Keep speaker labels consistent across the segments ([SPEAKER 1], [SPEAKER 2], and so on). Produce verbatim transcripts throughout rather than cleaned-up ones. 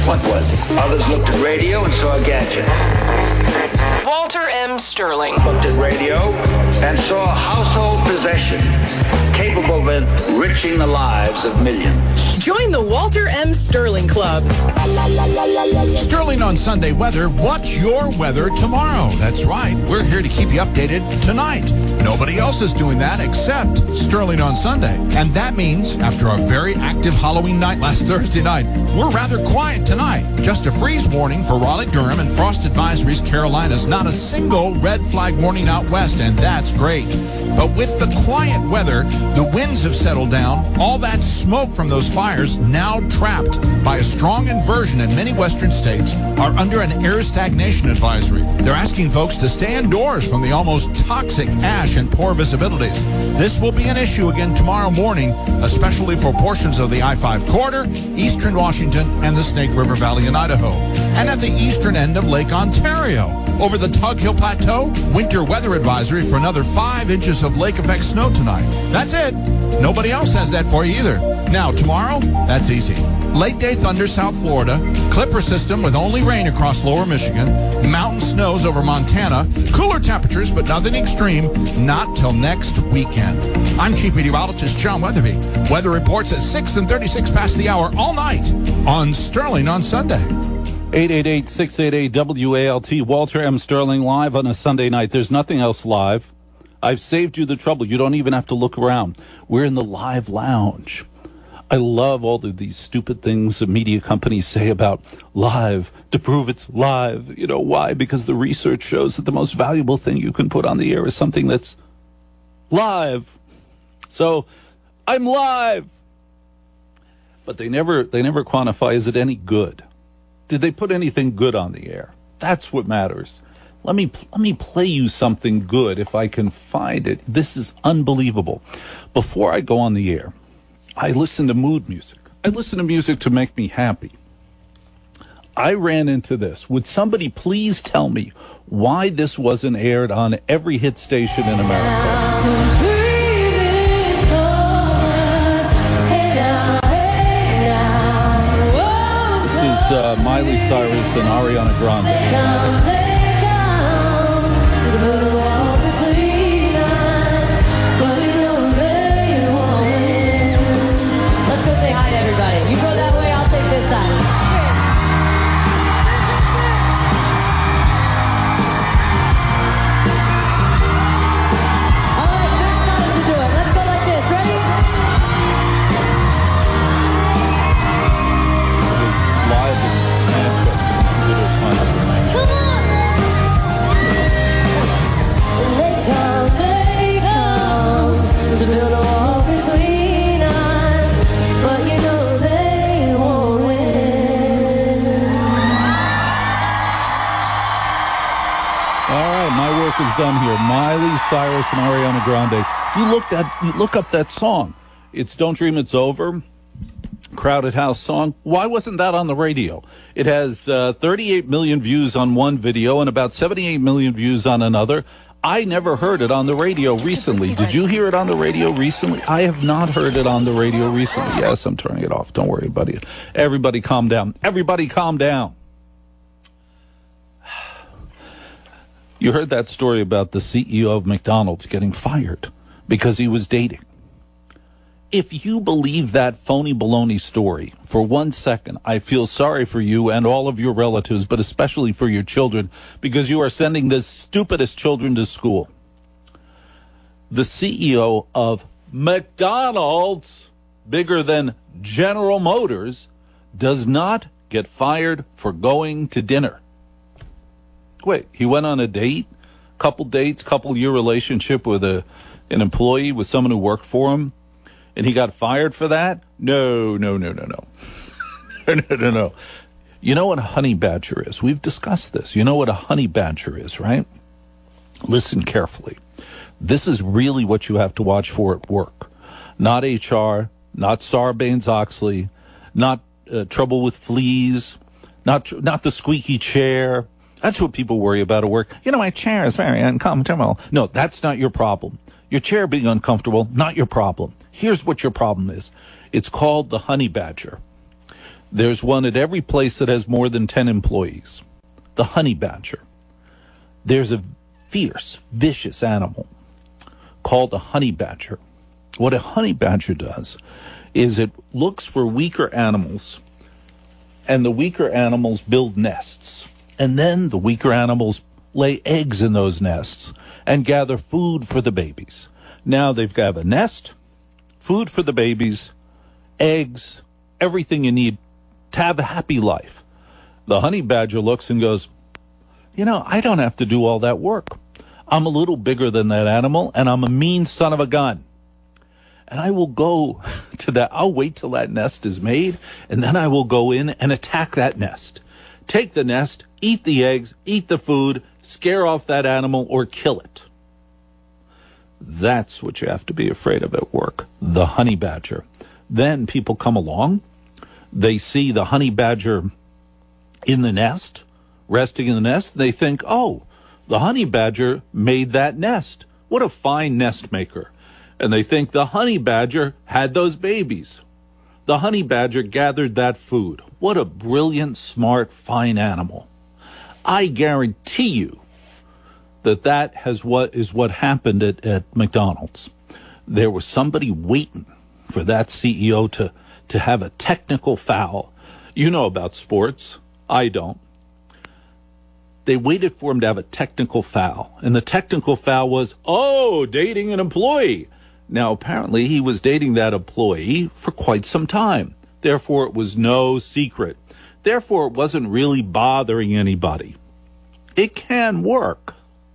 [SPEAKER 1] What was it? Others looked at radio and saw a gadget.
[SPEAKER 2] Walter M. Sterling.
[SPEAKER 1] Looked at radio and saw a household possession capable of enriching the lives of millions.
[SPEAKER 2] Join the Walter M. Sterling Club.
[SPEAKER 3] Sterling on Sunday weather. What's your weather tomorrow? That's right. We're here to keep you updated tonight. Nobody else is doing that except Sterling on Sunday. And that means after a very active Halloween night last Thursday night, we're rather quiet tonight. Just a freeze warning for Raleigh-Durham and frost advisories Carolinas. Not a single red flag warning out west, and that's great. But with the quiet weather, the winds have settled down. All that smoke from those fires now trapped by a strong inversion in many western states are under an air stagnation advisory. They're asking folks to stay indoors from the almost toxic ash and poor visibilities. This will be an issue again tomorrow morning, especially for portions of the I five corridor, eastern Washington, and the Snake River Valley in Idaho. And at the eastern end of Lake Ontario. Over the Tug Hill Plateau, winter weather advisory for another five inches of lake effect snow tonight. That's it. Nobody else has that for you either. Now, tomorrow, that's easy. Late day thunder South Florida, Clipper system with only rain across lower Michigan, mountain snows over Montana, cooler temperatures but nothing extreme, not till next weekend. I'm Chief Meteorologist John Weatherby. Weather reports at six and thirty-six past the hour all night on Sterling on Sunday.
[SPEAKER 4] eight eight eight, six eight eight, W A L T, Walter M. Sterling live on a Sunday night. There's nothing else live. I've saved you the trouble. You don't even have to look around. We're in the live lounge. I love all of these stupid things the media companies say about live to prove it's live. You know why? Because the research shows that the most valuable thing you can put on the air is something that's live. So I'm live. But they never they never quantify, is it any good? Did they put anything good on the air? That's what matters. Let me let me play you something good if I can find it. This is unbelievable. Before I go on the air, I listen to mood music. I listen to music to make me happy. I ran into this. Would somebody please tell me why this wasn't aired on every hit station in America? Uh, Miley Cyrus and Ariana Grande.
[SPEAKER 5] Let's go say hi to everybody. You go that way, I'll take this side. All right, Matt got us to do it. Let's go like this. Ready?
[SPEAKER 4] Live in Manchester, little fun.
[SPEAKER 5] Come on! They come, they come to build a wall between us, but you know they won't win.
[SPEAKER 4] All right, my work is done here. Miley Cyrus and Ariana Grande. You look that, you look up that song. It's "Don't Dream It's Over." Crowded House song. Why wasn't that on the radio? It has uh, thirty-eight million views on one video and about seventy-eight million views on another. I never heard it on the radio recently. Did you hear it on the radio recently? I have not heard it on the radio recently. Yes, I'm turning it off. Don't worry, buddy. Everybody calm down. Everybody calm down. You heard that story about the C E O of McDonald's getting fired because he was dating. If you believe that phony baloney story for one second, I feel sorry for you and all of your relatives, but especially for your children, because you are sending the stupidest children to school. The C E O of McDonald's, bigger than General Motors, does not get fired for going to dinner. Wait, he went on a date, couple dates, couple year relationship with a an employee, with someone who worked for him, and he got fired for that? No, no, no, no, no. no, no, no. You know what a honey badger is? We've discussed this. You know what a honey badger is, right? Listen carefully. This is really what you have to watch for at work. Not H R, not Sarbanes-Oxley, not uh, trouble with fleas, not tr- not the squeaky chair. That's what people worry about at work. You know, my chair is very uncomfortable. No, that's not your problem. Your chair being uncomfortable, not your problem. Here's what your problem is. It's called the honey badger. There's one at every place that has more than ten employees. The honey badger. There's a fierce, vicious animal called a honey badger. What a honey badger does is it looks for weaker animals, and the weaker animals build nests. And then the weaker animals lay eggs in those nests and gather food for the babies. Now they've got a nest, food for the babies, eggs, everything you need to have a happy life. The honey badger looks and goes, you know, I don't have to do all that work. I'm a little bigger than that animal, and I'm a mean son of a gun. And I will go to that. I'll wait till that nest is made, and then I will go in and attack that nest. Take the nest, eat the eggs, eat the food, scare off that animal, or kill it. That's what you have to be afraid of at work, the honey badger. Then people come along. They see the honey badger in the nest, resting in the nest. They think, oh, the honey badger made that nest. What a fine nest maker. And they think the honey badger had those babies. The honey badger gathered that food. What a brilliant, smart, fine animal. I guarantee you that that has what is what happened at, at McDonald's. There was somebody waiting for that C E O to, to have a technical foul. You know about sports. I don't. They waited for him to have a technical foul. And the technical foul was, oh, dating an employee. Now, apparently, he was dating that employee for quite some time. Therefore, it was no secret. Therefore, it wasn't really bothering anybody. It can work.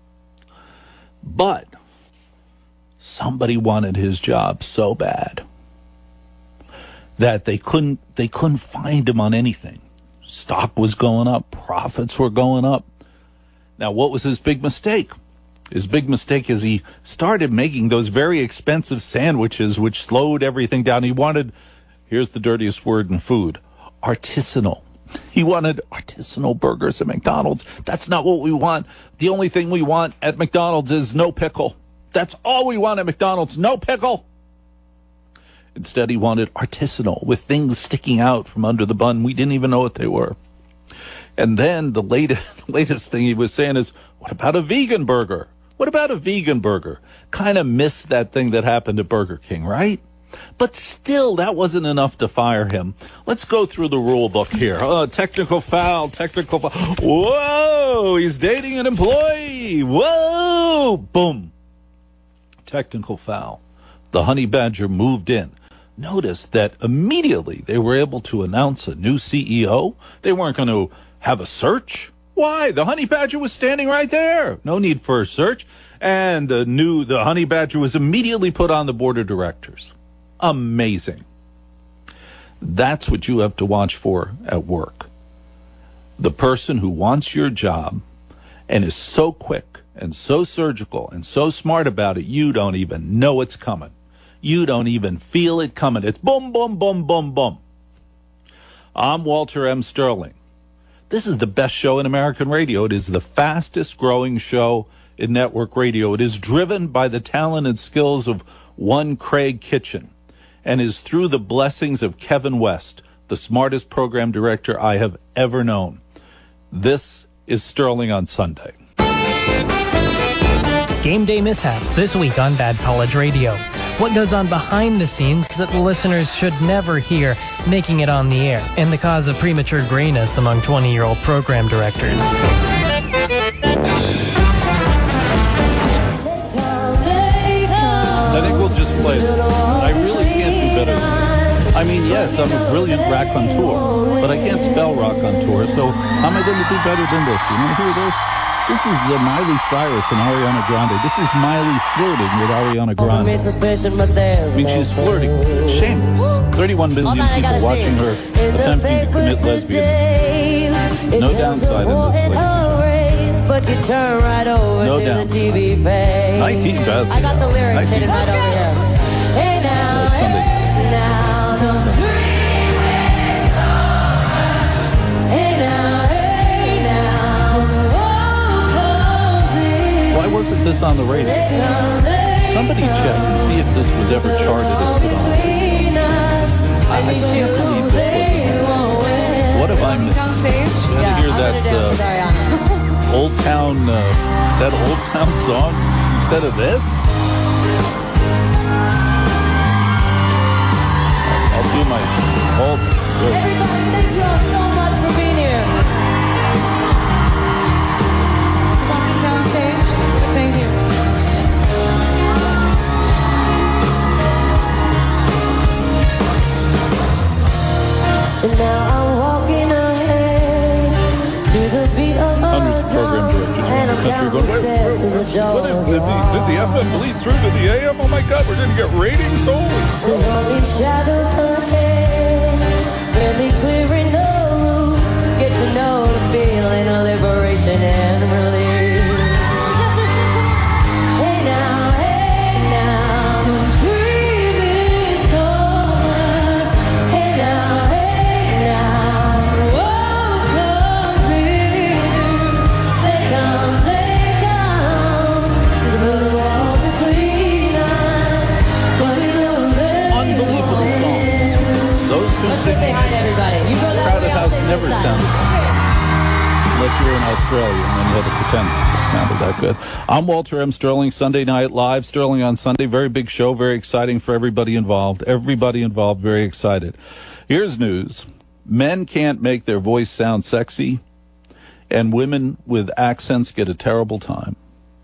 [SPEAKER 4] But somebody wanted his job so bad that they couldn't they couldn't find him on anything. Stock was going up, profits were going up. Now, what was his big mistake? His big mistake is he started making those very expensive sandwiches, which slowed everything down. He wanted, here's the dirtiest word in food, artisanal. He wanted artisanal burgers at McDonald's. That's not what we want. The only thing we want at McDonald's is no pickle. That's all we want at McDonald's, no pickle. Instead, he wanted artisanal with things sticking out from under the bun. We didn't even know what they were. And then the latest, latest thing he was saying is, what about a vegan burger? What about a vegan burger? Kind of missed that thing that happened at Burger King, right? But still, that wasn't enough to fire him. Let's go through the rule book here. Uh, technical foul, technical foul. Whoa, he's dating an employee. Whoa, boom. Technical foul. The honey badger moved in. Notice that immediately they were able to announce a new C E O. They weren't going to have a search. Why? The honey badger was standing right there. No need for a search. And the new, the honey badger was immediately put on the board of directors. Amazing. That's what you have to watch for at work. The person who wants your job and is so quick and so surgical and so smart about it, you don't even know it's coming. You don't even feel it coming. It's boom, boom, boom, boom, boom. I'm Walter M. Sterling. This is the best show in American radio. It is the fastest growing show in network radio. It is driven by the talent and skills of one Craig Kitchen and is through the blessings of Kevin West, the smartest program director I have ever known. This is Sterling on Sunday.
[SPEAKER 6] Game day mishaps this week on Bad College Radio. What goes on behind the scenes that the listeners should never hear making it on the air, and the cause of premature grayness among twenty-year-old program directors.
[SPEAKER 4] I think we'll just play this. I really can't do better than this. I mean, yes, I'm a brilliant raconteur, but I can't spell raconteur, so how am I going to do better than this? You want to hear this? This is uh, Miley Cyrus and Ariana Grande. This is Miley flirting with Ariana Grande. I mean, she's flirting. Shameless. thirty-one million people watching her attempting to commit lesbianism. No downside in this, ladies.
[SPEAKER 5] But you turn right over
[SPEAKER 4] no
[SPEAKER 5] to
[SPEAKER 4] downside.
[SPEAKER 5] the T V page.
[SPEAKER 4] nineteen best.
[SPEAKER 5] I got the lyrics hidden right over here. Hey now, hey now, don't dream it's over. Hey now, hey now, the world comes in.
[SPEAKER 4] Why wasn't this on the radio? Somebody check and see if this was ever charted and put on. I, I can't believe this wasn't on the radio. What have I missed?
[SPEAKER 5] On stage?
[SPEAKER 4] You
[SPEAKER 5] Yeah,
[SPEAKER 4] hear
[SPEAKER 5] I'm
[SPEAKER 4] that,
[SPEAKER 5] gonna dance with
[SPEAKER 4] uh,
[SPEAKER 5] Ariana.
[SPEAKER 4] Old Town, uh, that Old Town song instead of this? I'll do my whole.
[SPEAKER 5] Everybody, thank you all so much for being here. Walking down stage. Thank you. And now I'm walking ahead to the beat of a
[SPEAKER 4] Hundreds of program directors
[SPEAKER 5] and
[SPEAKER 4] around
[SPEAKER 5] I'm
[SPEAKER 4] the country
[SPEAKER 5] counting
[SPEAKER 4] going,
[SPEAKER 5] the
[SPEAKER 4] wait,
[SPEAKER 5] steps to the
[SPEAKER 4] wait,
[SPEAKER 5] door.
[SPEAKER 4] what if, did, the, did the F M bleed through to the A M? Oh my God, we're going to get ratings? Holy
[SPEAKER 5] There's only shadows ahead, barely clearing the room. Get to know the feeling of liberation and release. Hey now, hey now, breathe it over. Hey now, hey now, what comes in? They come, they come to the wall between us, but it don't let
[SPEAKER 4] Unbelievable song. Those two
[SPEAKER 5] Let's just say
[SPEAKER 4] singing.
[SPEAKER 5] hi to everybody. You go that
[SPEAKER 4] Crowded
[SPEAKER 5] way, I'll
[SPEAKER 4] house
[SPEAKER 5] stay
[SPEAKER 4] never
[SPEAKER 5] this side.
[SPEAKER 4] sounded
[SPEAKER 5] Okay.
[SPEAKER 4] unless you were in Australia and then you had to pretend it sounded that good. I'm Walter M. Sterling, Sunday Night Live, Sterling on Sunday. Very big show, very exciting for everybody involved. Everybody involved, very excited. Here's news. Men can't make their voice sound sexy, and women with accents get a terrible time.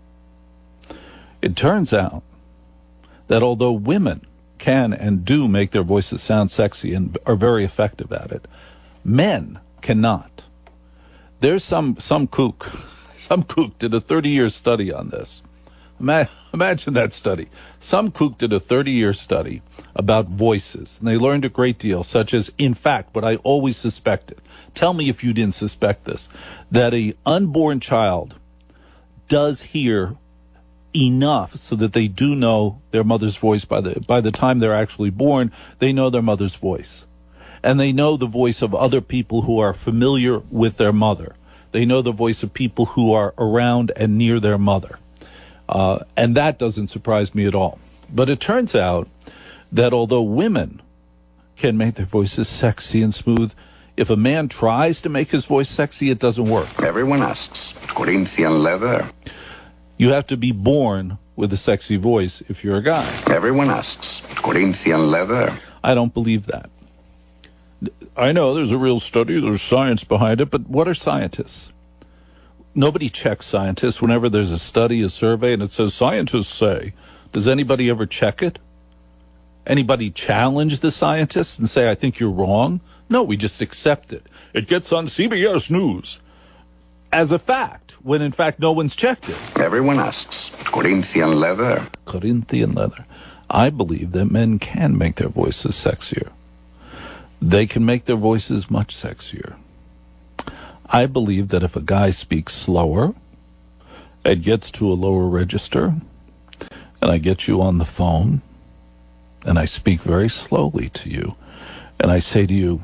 [SPEAKER 4] It turns out that although women can and do make their voices sound sexy and are very effective at it, men cannot. There's some some kook, some kook did a thirty-year study on this. Ima- Imagine that study. Some kook did a thirty-year study about voices, and they learned a great deal, such as, in fact, what I always suspected. Tell me if you didn't suspect this, that a unborn child does hear enough so that they do know their mother's voice by the by the time they're actually born. They know their mother's voice. And they know the voice of other people who are familiar with their mother. They know the voice of people who are around and near their mother. Uh, and that doesn't surprise me at all. But it turns out that although women can make their voices sexy and smooth, if a man tries to make his voice sexy, it doesn't work.
[SPEAKER 1] Everyone asks, Corinthian leather.
[SPEAKER 4] You have to be born with a sexy voice if you're a guy.
[SPEAKER 1] Everyone asks, Corinthian leather.
[SPEAKER 4] I don't believe that. I know there's a real study, there's science behind it, but what are scientists? Nobody checks scientists whenever there's a study, a survey, and it says scientists say. Does anybody ever check it? Anybody challenge the scientists and say, I think you're wrong? No, we just accept it. It gets on C B S News as a fact, when in fact no one's checked it.
[SPEAKER 1] Everyone asks, Corinthian leather.
[SPEAKER 4] Corinthian leather. I believe that men can make their voices sexier. They can make their voices much sexier. I believe that if a guy speaks slower, it gets to a lower register, and I get you on the phone, and I speak very slowly to you, and I say to you,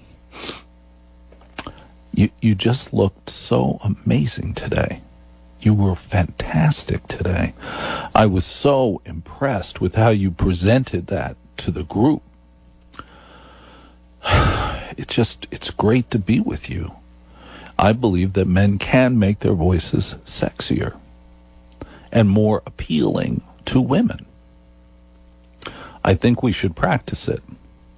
[SPEAKER 4] you, you just looked so amazing today. You were fantastic today. I was so impressed with how you presented that to the group. It's just, it's great to be with you. I believe that men can make their voices sexier and more appealing to women. I think we should practice it.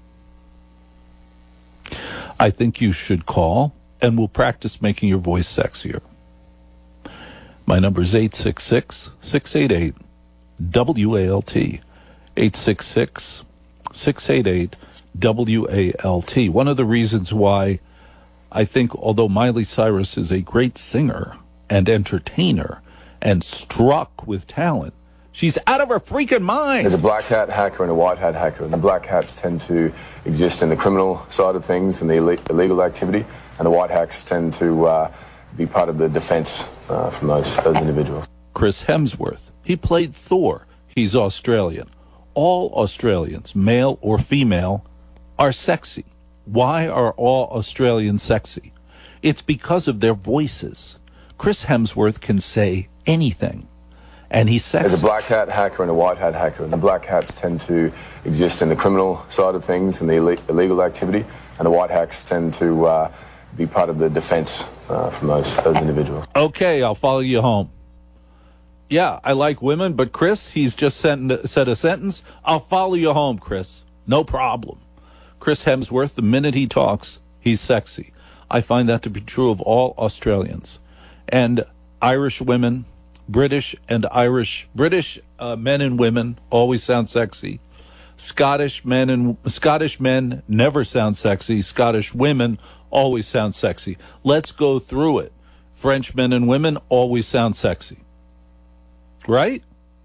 [SPEAKER 4] I think you should call and we'll practice making your voice sexier. My number is eight six six, six eight eight, W A L T. eight six six, six eight eight, W A L T. One of the reasons why I think, although Miley Cyrus is a great singer and entertainer and struck with talent, she's out of her freaking mind.
[SPEAKER 7] There's a black hat hacker and a white hat hacker, and the black hats tend to exist in the criminal side of things and the illegal activity, and the white hats tend to uh, be part of the defense uh, from those, those individuals.
[SPEAKER 4] Chris Hemsworth, he played Thor. He's Australian. All Australians, male or female, are sexy. Why are all Australians sexy? It's because of their voices. Chris Hemsworth can say anything. And he's sexy.
[SPEAKER 7] There's a black hat hacker and a white hat hacker, and the black hats tend to exist in the criminal side of things and the ille- illegal activity, and the white hats tend to uh, be part of the defense uh, from those, those individuals.
[SPEAKER 4] Okay, I'll follow you home. Yeah, I like women, but Chris, he's just sent, said a sentence. I'll follow you home, Chris. No problem. Chris Hemsworth, the minute he talks, he's sexy. I find that to be true of all Australians. And Irish women, British and Irish, British uh, men and women always sound sexy. Scottish men and Scottish men never sound sexy. Scottish women always sound sexy. Let's go through it. French men and women always sound sexy. Right?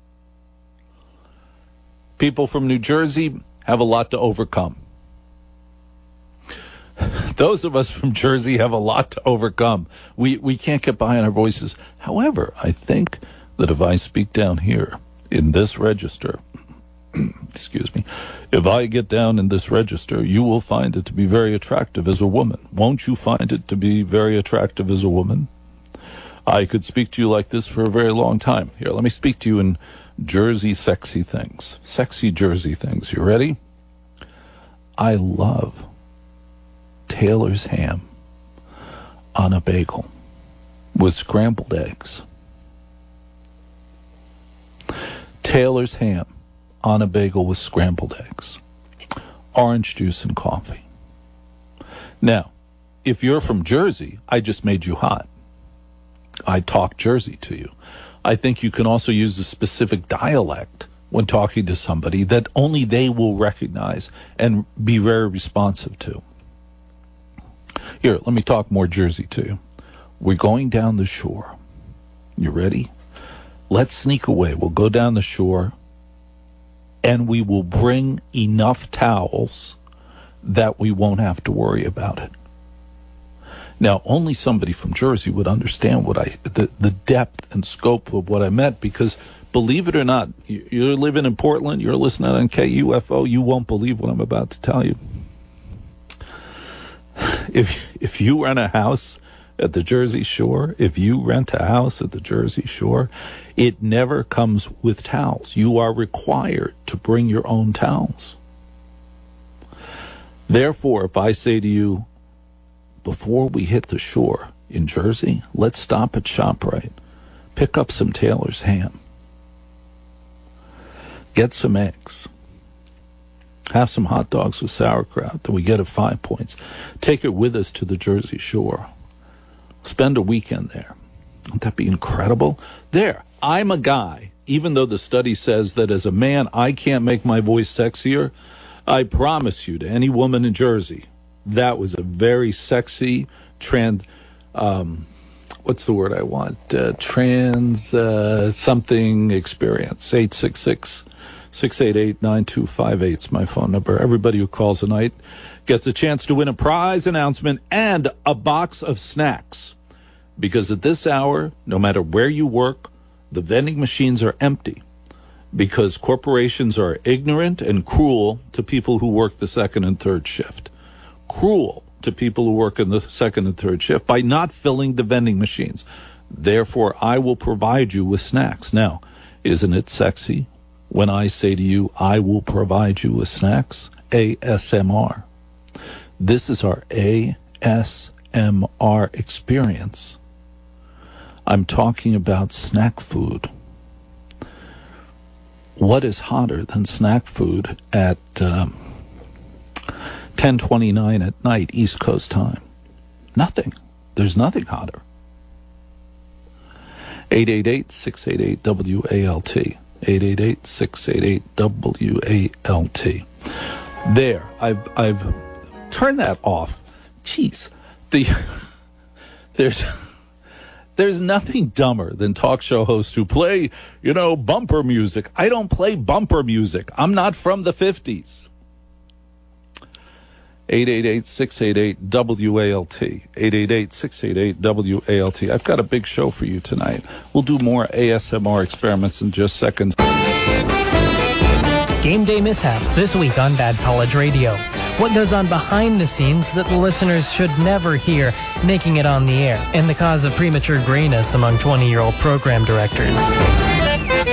[SPEAKER 4] People from New Jersey have a lot to overcome. Those of us from Jersey have a lot to overcome. We we can't get by on our voices. However, I think that if I speak down here in this register, excuse me, if I get down in this register, you will find it to be very attractive as a woman. Won't you find it to be very attractive as a woman? I could speak to you like this for a very long time. Here, let me speak to you in Jersey sexy things. Sexy Jersey things. You ready? I love Taylor's ham on a bagel with scrambled eggs. Taylor's ham on a bagel with scrambled eggs. Orange juice and coffee. Now, if you're from Jersey, I just made you hot. I talk Jersey to you. I think you can also use a specific dialect when talking to somebody that only they will recognize and be very responsive to. Here, let me talk more Jersey to you. We're going down the shore. You ready? Let's sneak away. We'll go down the shore, and we will bring enough towels that we won't have to worry about it. Now, only somebody from Jersey would understand what I, the, the depth and scope of what I meant, because believe it or not, you're living in Portland, you're listening on K U F O, you won't believe what I'm about to tell you. If if you rent a house at the Jersey Shore, if you rent a house at the Jersey Shore, it never comes with towels. You are required to bring your own towels. Therefore, if I say to you, before we hit the shore in Jersey, let's stop at ShopRite, pick up some Taylor's ham, get some eggs, have some hot dogs with sauerkraut that we get at Five Points, take it with us to the Jersey Shore, spend a weekend there. Wouldn't that be incredible? There, I'm a guy, even though the study says that as a man I can't make my voice sexier, I promise you to any woman in Jersey, that was a very sexy, trans, um, what's the word I want? Uh, trans uh, something experience. eight six six, six eight eight, nine two five eight is my phone number. Everybody who calls tonight gets a chance to win a prize announcement and a box of snacks. Because at this hour, no matter where you work, the vending machines are empty. Because corporations are ignorant and cruel to people who work the second and third shift. Cruel to people who work in the second and third shift by not filling the vending machines. Therefore, I will provide you with snacks. Now, isn't it sexy when I say to you, I will provide you with snacks? A S M R. This is our A S M R experience. I'm talking about snack food. What is hotter than snack food at um, ten twenty-nine at night, East Coast time? Nothing. There's nothing hotter. eight eight eight, six eight eight, W A L T. eight eight eight, six eight eight, W A L T. There. I've, I've turned that off. Jeez. The, there's... There's nothing dumber than talk show hosts who play, you know, bumper music. I don't play bumper music. I'm not from the fifties. eight eight eight, six eight eight, W A L T. eight eight eight, six eight eight, W A L T. I've got a big show for you tonight. We'll do more A S M R experiments in just seconds.
[SPEAKER 6] Game day mishaps this week on Bad College Radio. What goes on behind the scenes that the listeners should never hear making it on the air, and the cause of premature grayness among twenty-year-old program directors.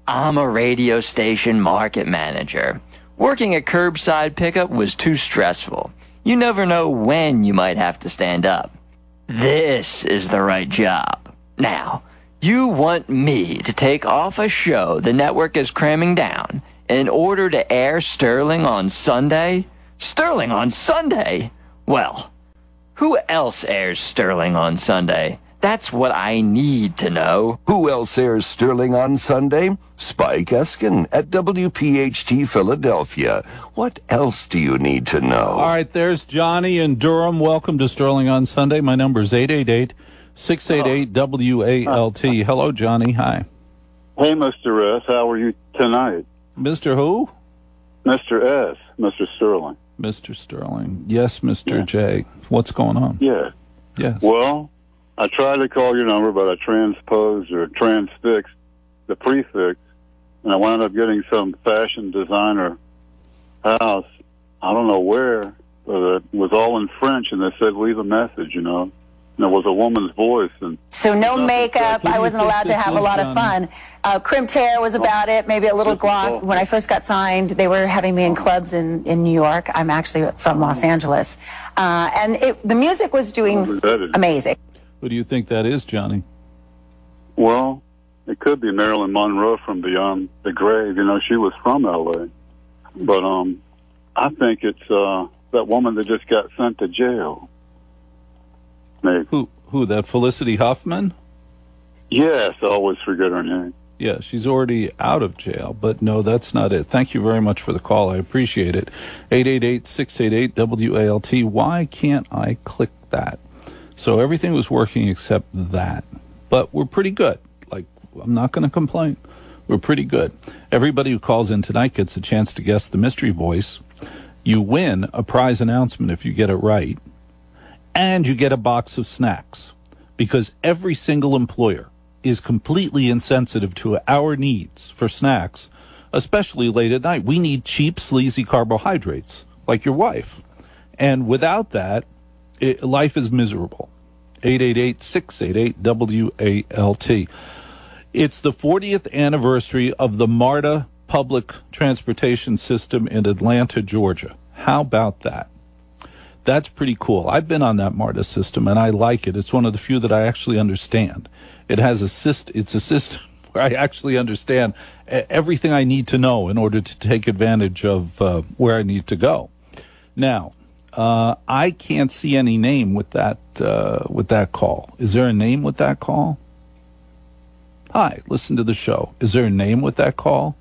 [SPEAKER 8] I'm a radio station market manager. Working at curbside pickup was too stressful. You never know when you might have to stand up. This is the right job. Now, you want me to take off a show the network is cramming down in order to air Sterling on Sunday? Sterling on Sunday? Well, who else airs Sterling on Sunday? That's what I need to know.
[SPEAKER 9] Who else airs Sterling on Sunday? Spike Eskin at W P H T Philadelphia. What else do you need to know?
[SPEAKER 4] All right, there's Johnny in Durham. Welcome to Sterling on Sunday. My number is eight eight eight, six eight eight, W A L T. Hello, Johnny. Hi.
[SPEAKER 10] Hey, Mister S. How are you tonight?
[SPEAKER 4] Mister who?
[SPEAKER 10] Mister S. Mister Sterling.
[SPEAKER 4] Mister Sterling. Yes, Mister
[SPEAKER 10] Yeah.
[SPEAKER 4] J. What's going on?
[SPEAKER 10] Yeah.
[SPEAKER 4] Yes.
[SPEAKER 10] Well, I tried to call your number, but I transposed or transfixed the prefix, and I wound up getting some fashion designer house. I don't know where, but it was all in French, and they said, leave a message, you know. And it was a woman's voice. And
[SPEAKER 11] So no
[SPEAKER 10] nothing
[SPEAKER 11] makeup.
[SPEAKER 10] said-
[SPEAKER 11] I wasn't allowed to have a lot of fun. Uh, crimped hair was about it, maybe a little gloss. When I first got signed, they were having me in clubs in, in New York. I'm actually from Los Angeles. Uh, and it, the music was doing amazing.
[SPEAKER 4] Who do you think that is, Johnny?
[SPEAKER 10] Well, it could be Marilyn Monroe from Beyond the Grave. You know, she was from L A. But um, I think it's uh, that woman that just got sent to jail. Maybe.
[SPEAKER 4] Who? Who? That Felicity Huffman?
[SPEAKER 10] Yes, I always forget her name.
[SPEAKER 4] Yeah, she's already out of jail, but no, that's not it. Thank you very much for the call. I appreciate it. eight eight eight, six eight eight, W A L T. Why can't I click that? So everything was working except that. But we're pretty good. Like, I'm not going to complain. We're pretty good. Everybody who calls in tonight gets a chance to guess the mystery voice. You win a prize announcement if you get it right. And you get a box of snacks. Because every single employer is completely insensitive to our needs for snacks, especially late at night. We need cheap, sleazy carbohydrates, like your wife. And without that, It, life is miserable. eight eight eight, six eight eight, W A L T. It's the fortieth anniversary of the MARTA public transportation system in Atlanta, Georgia. How about that? That's pretty cool. I've been on that MARTA system, and I like it. It's one of the few that I actually understand. It has a syst- It's a system where I actually understand everything I need to know in order to take advantage of uh, where I need to go. Now, Uh, I can't see any name with that uh, with that call. Is there a name with that call? Hi, listen to the show. Is there a name with that call?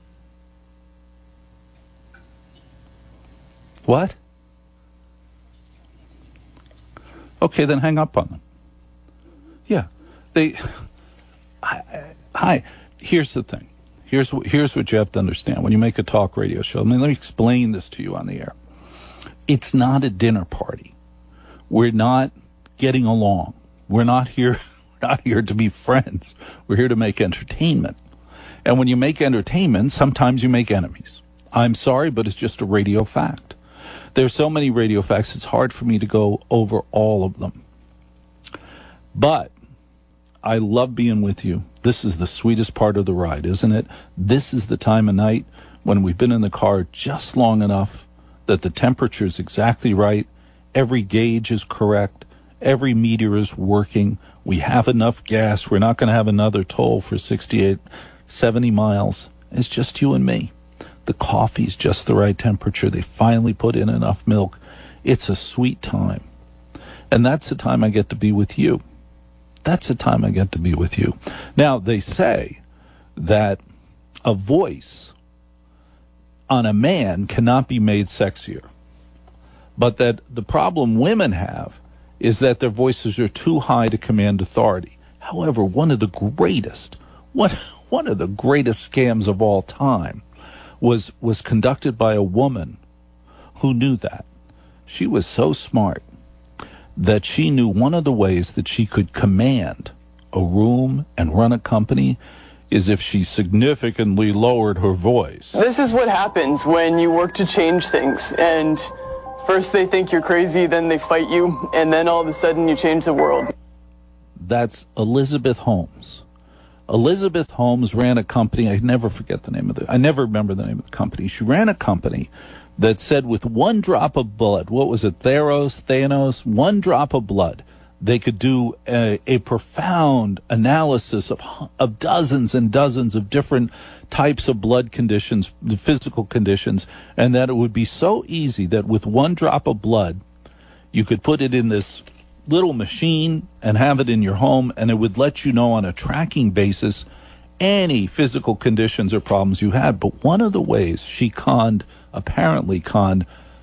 [SPEAKER 4] What? Okay, then hang up on them. Yeah, they. I, I, hi, here's the thing. Here's what here's what you have to understand when you make a talk radio show. I mean, let me explain this to you on the air. It's not a dinner party. We're not getting along. We're not here, we're not here to be friends. We're here to make entertainment. And when you make entertainment, sometimes you make enemies. I'm sorry, but it's just a radio fact. There's so many radio facts, it's hard for me to go over all of them. But I love being with you. This is the sweetest part of the ride, isn't it? This is the time of night when we've been in the car just long enough that the temperature is exactly right, every gauge is correct, every meter is working, we have enough gas, we're not going to have another toll for sixty-eight, seventy miles. It's just you and me. The coffee's just the right temperature. They finally put in enough milk. It's a sweet time. And that's the time I get to be with you. That's the time I get to be with you. Now, they say that a voice on a man cannot be made sexier. But that the problem women have is that their voices are too high to command authority. However, one of the greatest, one, one of the greatest scams of all time was, was conducted by a woman who knew that. She was so smart that she knew one of the ways that she could command a room and run a company is if she significantly lowered her voice.
[SPEAKER 12] This is what happens when you work to change things, and first they think you're crazy, then they fight you, and then all of a sudden you change the world.
[SPEAKER 4] That's Elizabeth Holmes, Elizabeth Holmes ran a company. I never forget the name of the, I never remember the name of the company. She ran a company that said with one drop of blood, what was it, Theros, Thanos, one drop of blood, they could do a, a profound analysis of of dozens and dozens of different types of blood conditions, physical conditions, and that it would be so easy that with one drop of blood, you could put it in this little machine and have it in your home, and it would let you know on a tracking basis any physical conditions or problems you had. But one of the ways she conned, apparently conned,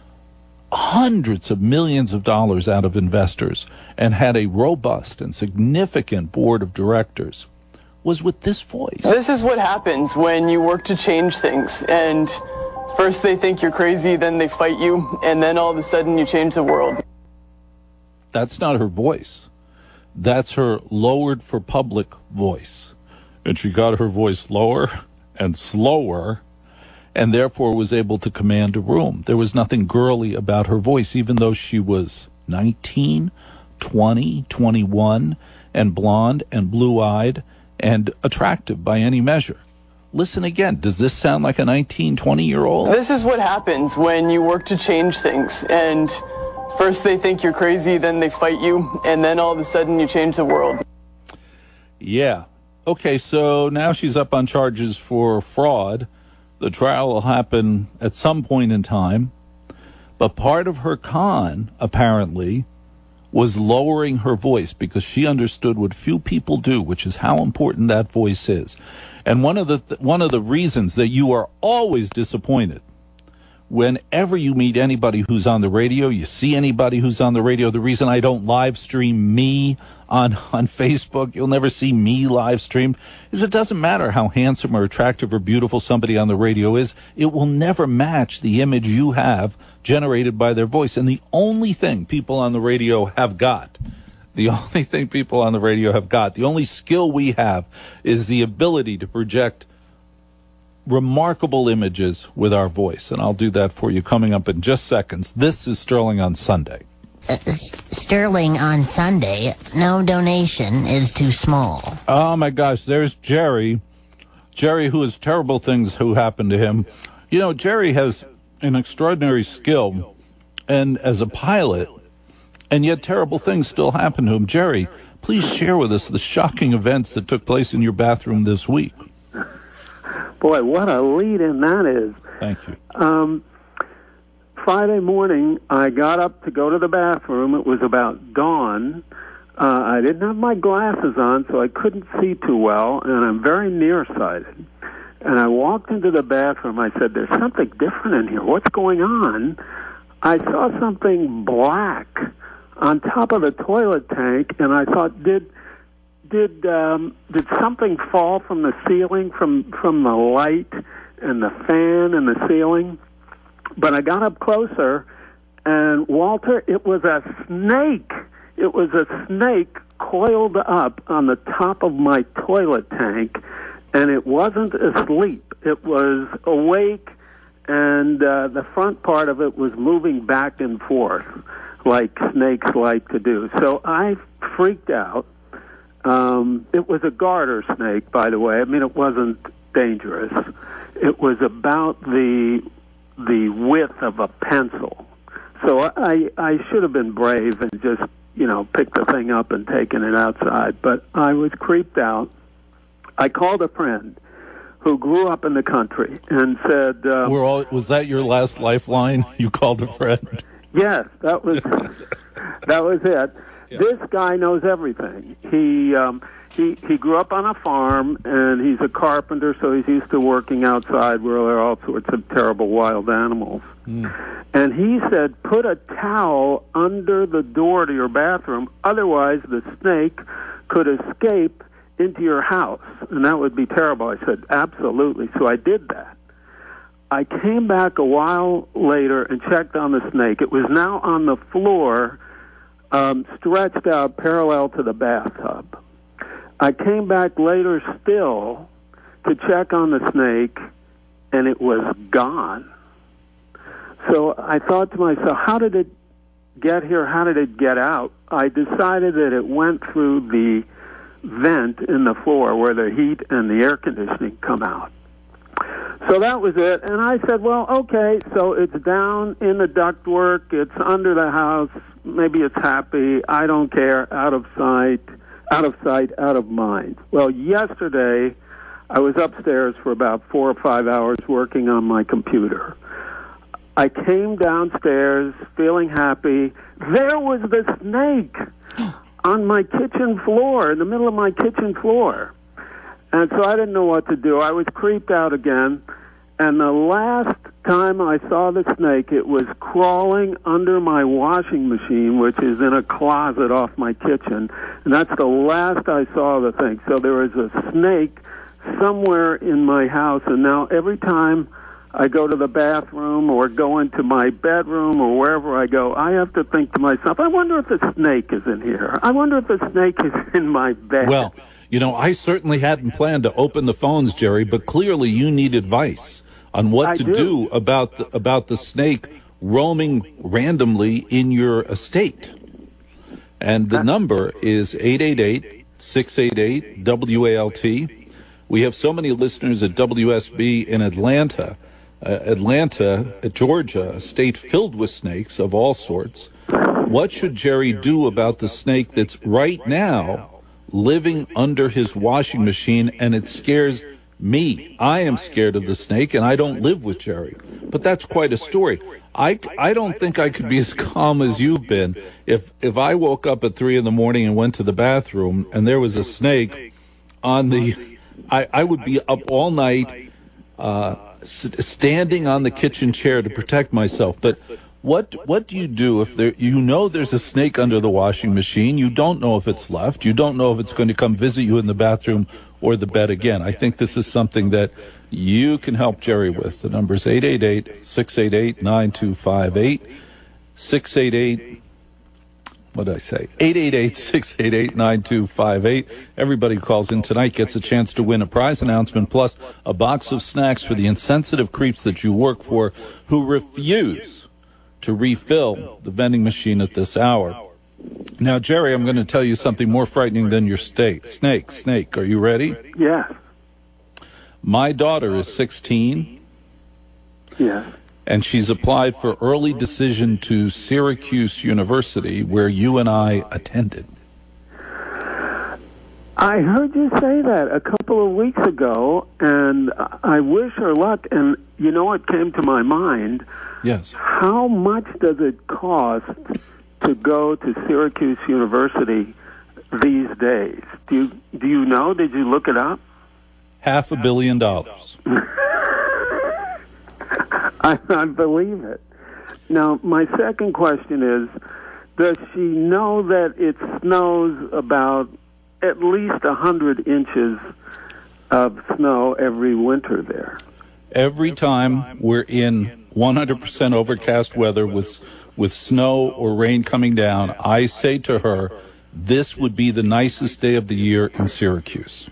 [SPEAKER 4] hundreds of millions of dollars out of investors and had a robust and significant board of directors was with this voice.
[SPEAKER 12] This is what happens when you work to change things, and first they think you're crazy, then they fight you, and then all of a sudden you change the world.
[SPEAKER 4] That's not her voice. That's her lowered for public voice. And she got her voice lower and slower, and therefore was able to command a room. There was nothing girly about her voice, even though she was nineteen, twenty, twenty-one, and blonde and blue-eyed and attractive by any measure. Listen again. Does this sound like a nineteen, twenty-year-old?
[SPEAKER 12] This is what happens when you work to change things, and first they think you're crazy, then they fight you, and then all of a sudden you change the world.
[SPEAKER 4] Yeah. Okay, so now she's up on charges for fraud. The trial will happen at some point in time. But part of her con, apparently, was lowering her voice because she understood what few people do, which is how important that voice is. And one of the th- one of the reasons that you are always disappointed whenever you meet anybody who's on the radio, you see anybody who's on the radio, the reason I don't live stream me on, on Facebook, you'll never see me live stream, is it doesn't matter how handsome or attractive or beautiful somebody on the radio is, it will never match the image you have generated by their voice. And the only thing people on the radio have got, the only thing people on the radio have got, the only skill we have is the ability to project remarkable images with our voice. And I'll do that for you coming up in just seconds. This is Sterling on Sunday.
[SPEAKER 13] Uh, Sterling on Sunday, no donation is too small.
[SPEAKER 4] Oh my gosh, there's Jerry. Jerry, who has terrible things who happen to him. You know, Jerry has an extraordinary skill and as a pilot, and yet terrible things still happen to him. Jerry, please share with us the shocking events that took place in your bathroom this week.
[SPEAKER 14] Boy, what a lead-in that is.
[SPEAKER 4] Thank you.
[SPEAKER 14] Um, Friday morning, I got up to go to the bathroom. It was about dawn. Uh, I didn't have my glasses on, so I couldn't see too well, and I'm very nearsighted. And I walked into the bathroom. I said, there's something different in here. What's going on? I saw something black on top of the toilet tank, and I thought, did... Did um, did something fall from the ceiling, from from the light and the fan and the ceiling? But I got up closer, and Walter, it was a snake. It was a snake coiled up on the top of my toilet tank, and it wasn't asleep. It was awake, and uh, the front part of it was moving back and forth like snakes like to do. So I freaked out. Um, it was a garter snake, by the way. I mean, it wasn't dangerous. It was about the the width of a pencil. So I I should have been brave and just, you know, picked the thing up and taken it outside. But I was creeped out. I called a friend who grew up in the country and said... Uh,
[SPEAKER 4] We're all, was that your last lifeline? You called a friend?
[SPEAKER 14] Yes, that was that was it. Yeah. This guy knows everything. He um, he he grew up on a farm, and he's a carpenter, so he's used to working outside where there are all sorts of terrible wild animals. Mm. And he said, put a towel under the door to your bathroom, otherwise the snake could escape into your house, and that would be terrible. I said, absolutely. So I did that. I came back a while later and checked on the snake. It was now on the floor, Um, stretched out parallel to the bathtub. I came back later still to check on the snake, and it was gone. So I thought to myself, how did it get here? How did it get out? I decided that it went through the vent in the floor where the heat and the air conditioning come out. So that was it, and I said, well, okay, so it's down in the ductwork, it's under the house, maybe it's happy, I don't care, out of sight, out of sight, out of mind. Well, yesterday, I was upstairs for about four or five hours working on my computer. I came downstairs feeling happy. There was the snake on my kitchen floor, in the middle of my kitchen floor. And so I didn't know what to do. I was creeped out again. And the last time I saw the snake, it was crawling under my washing machine, which is in a closet off my kitchen. And that's the last I saw the thing. So there was a snake somewhere in my house. And now every time I go to the bathroom or go into my bedroom or wherever I go, I have to think to myself, I wonder if a snake is in here. I wonder if a snake is in my bed.
[SPEAKER 4] Well, you know, I certainly hadn't planned to open the phones, Jerry, but clearly you need advice on what
[SPEAKER 14] I
[SPEAKER 4] to
[SPEAKER 14] do.
[SPEAKER 4] do about the, about the snake roaming randomly in your estate. And the number is eight eight eight, six eight eight, W A L T. We have so many listeners at W S B in Atlanta. Uh, Atlanta, uh, Georgia, a state filled with snakes of all sorts. What should Jerry do about the snake that's right now living under his washing machine, and it scares me? I am scared of the snake, and I don't live with Jerry. But that's quite a story. I, I don't think I could be as calm as you've been if, if I woke up at three in the morning and went to the bathroom and there was a snake on the... I, I would be up all night uh, s- standing on the kitchen chair to protect myself. But what what do you do if there you know there's a snake under the washing machine? You don't know if it's left. You don't know if it's going to come visit you in the bathroom or the bed again. I think this is something that you can help Jerry with. The number's eight eight eight, six eight eight, nine two five eight, six eight eight, what did I say? eight eight eight, six eight eight, nine two five eight. Everybody who calls in tonight gets a chance to win a prize announcement plus a box of snacks for the insensitive creeps that you work for who refuse to refill the vending machine at this hour. Now, Jerry, I'm going to tell you something more frightening than your steak. Snake, snake. Are you ready?
[SPEAKER 14] Yes.
[SPEAKER 4] My daughter is sixteen.
[SPEAKER 14] Yes.
[SPEAKER 4] And she's applied for early decision to Syracuse University, where you and I attended.
[SPEAKER 14] I heard you say that a couple of weeks ago, and I wish her luck. And you know what came to my mind?
[SPEAKER 4] Yes.
[SPEAKER 14] How much does it cost to go to Syracuse University these days? Do you, do you know? Did you look it up?
[SPEAKER 4] Half a billion dollars.
[SPEAKER 14] I, I believe it. Now, my second question is, does she know that it snows about at least one hundred inches of snow every winter there?
[SPEAKER 4] Every time we're in one hundred percent overcast weather with with snow or rain coming down, I say to her, this would be the nicest day of the year in Syracuse.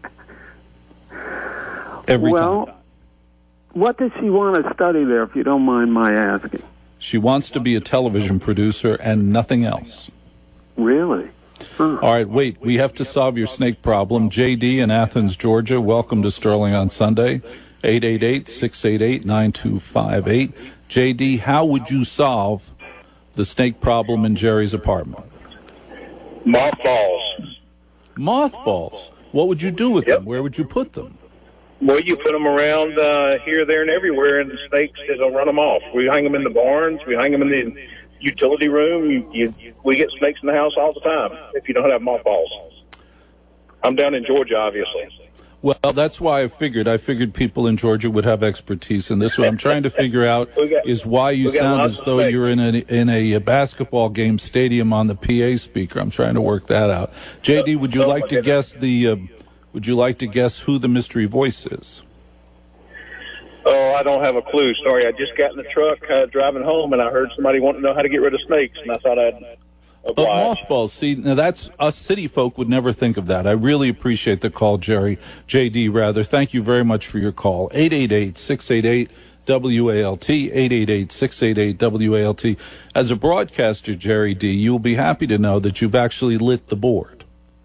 [SPEAKER 4] Every
[SPEAKER 14] well,
[SPEAKER 4] time.
[SPEAKER 14] What does she want to study there, if you don't mind my asking?
[SPEAKER 4] She wants to be a television producer and nothing else.
[SPEAKER 14] Really? Huh.
[SPEAKER 4] All right, wait. We have to solve your snake problem. J D in Athens, Georgia. Welcome to Sterling on Sunday. eight eight eight, six eight eight, nine two five eight. J D, how would you solve the snake problem in Jerry's apartment?
[SPEAKER 15] Mothballs.
[SPEAKER 4] Mothballs? What would you do with
[SPEAKER 15] Yep.
[SPEAKER 4] them? Where would you put them?
[SPEAKER 15] Well, you put them around uh, here, there, and everywhere, and the snakes, it'll run them off. We hang them in the barns. We hang them in the utility room. You, you, we get snakes in the house all the time if you don't have mothballs. I'm down in Georgia, obviously.
[SPEAKER 4] Well, that's why I figured. I figured people in Georgia would have expertise in this. What I'm trying to figure out
[SPEAKER 15] got-
[SPEAKER 4] is why you
[SPEAKER 15] we got
[SPEAKER 4] sound
[SPEAKER 15] lots
[SPEAKER 4] as
[SPEAKER 15] of
[SPEAKER 4] though
[SPEAKER 15] snakes.
[SPEAKER 4] you're in a in a basketball game stadium on the P A speaker. I'm trying to work that out. J D, would you
[SPEAKER 15] Oh,
[SPEAKER 4] like
[SPEAKER 15] my
[SPEAKER 4] to
[SPEAKER 15] goodness.
[SPEAKER 4] guess the? Uh, would you like to guess who the mystery voice is?
[SPEAKER 15] Oh, I don't have a clue. Sorry, I just got in the truck uh, driving home, and I heard somebody wanting to know how to get rid of snakes, and I thought I'd
[SPEAKER 4] But
[SPEAKER 15] oblige.
[SPEAKER 4] mothballs, see, now that's, us city folk would never think of that. I really appreciate the call, Jerry. J D, rather. Thank you very much for your call. eight eight eight, six eight eight, W A L T, eight eight eight, six eight eight, W A L T. As a broadcaster, Jerry D., you'll be happy to know that you've actually lit the board.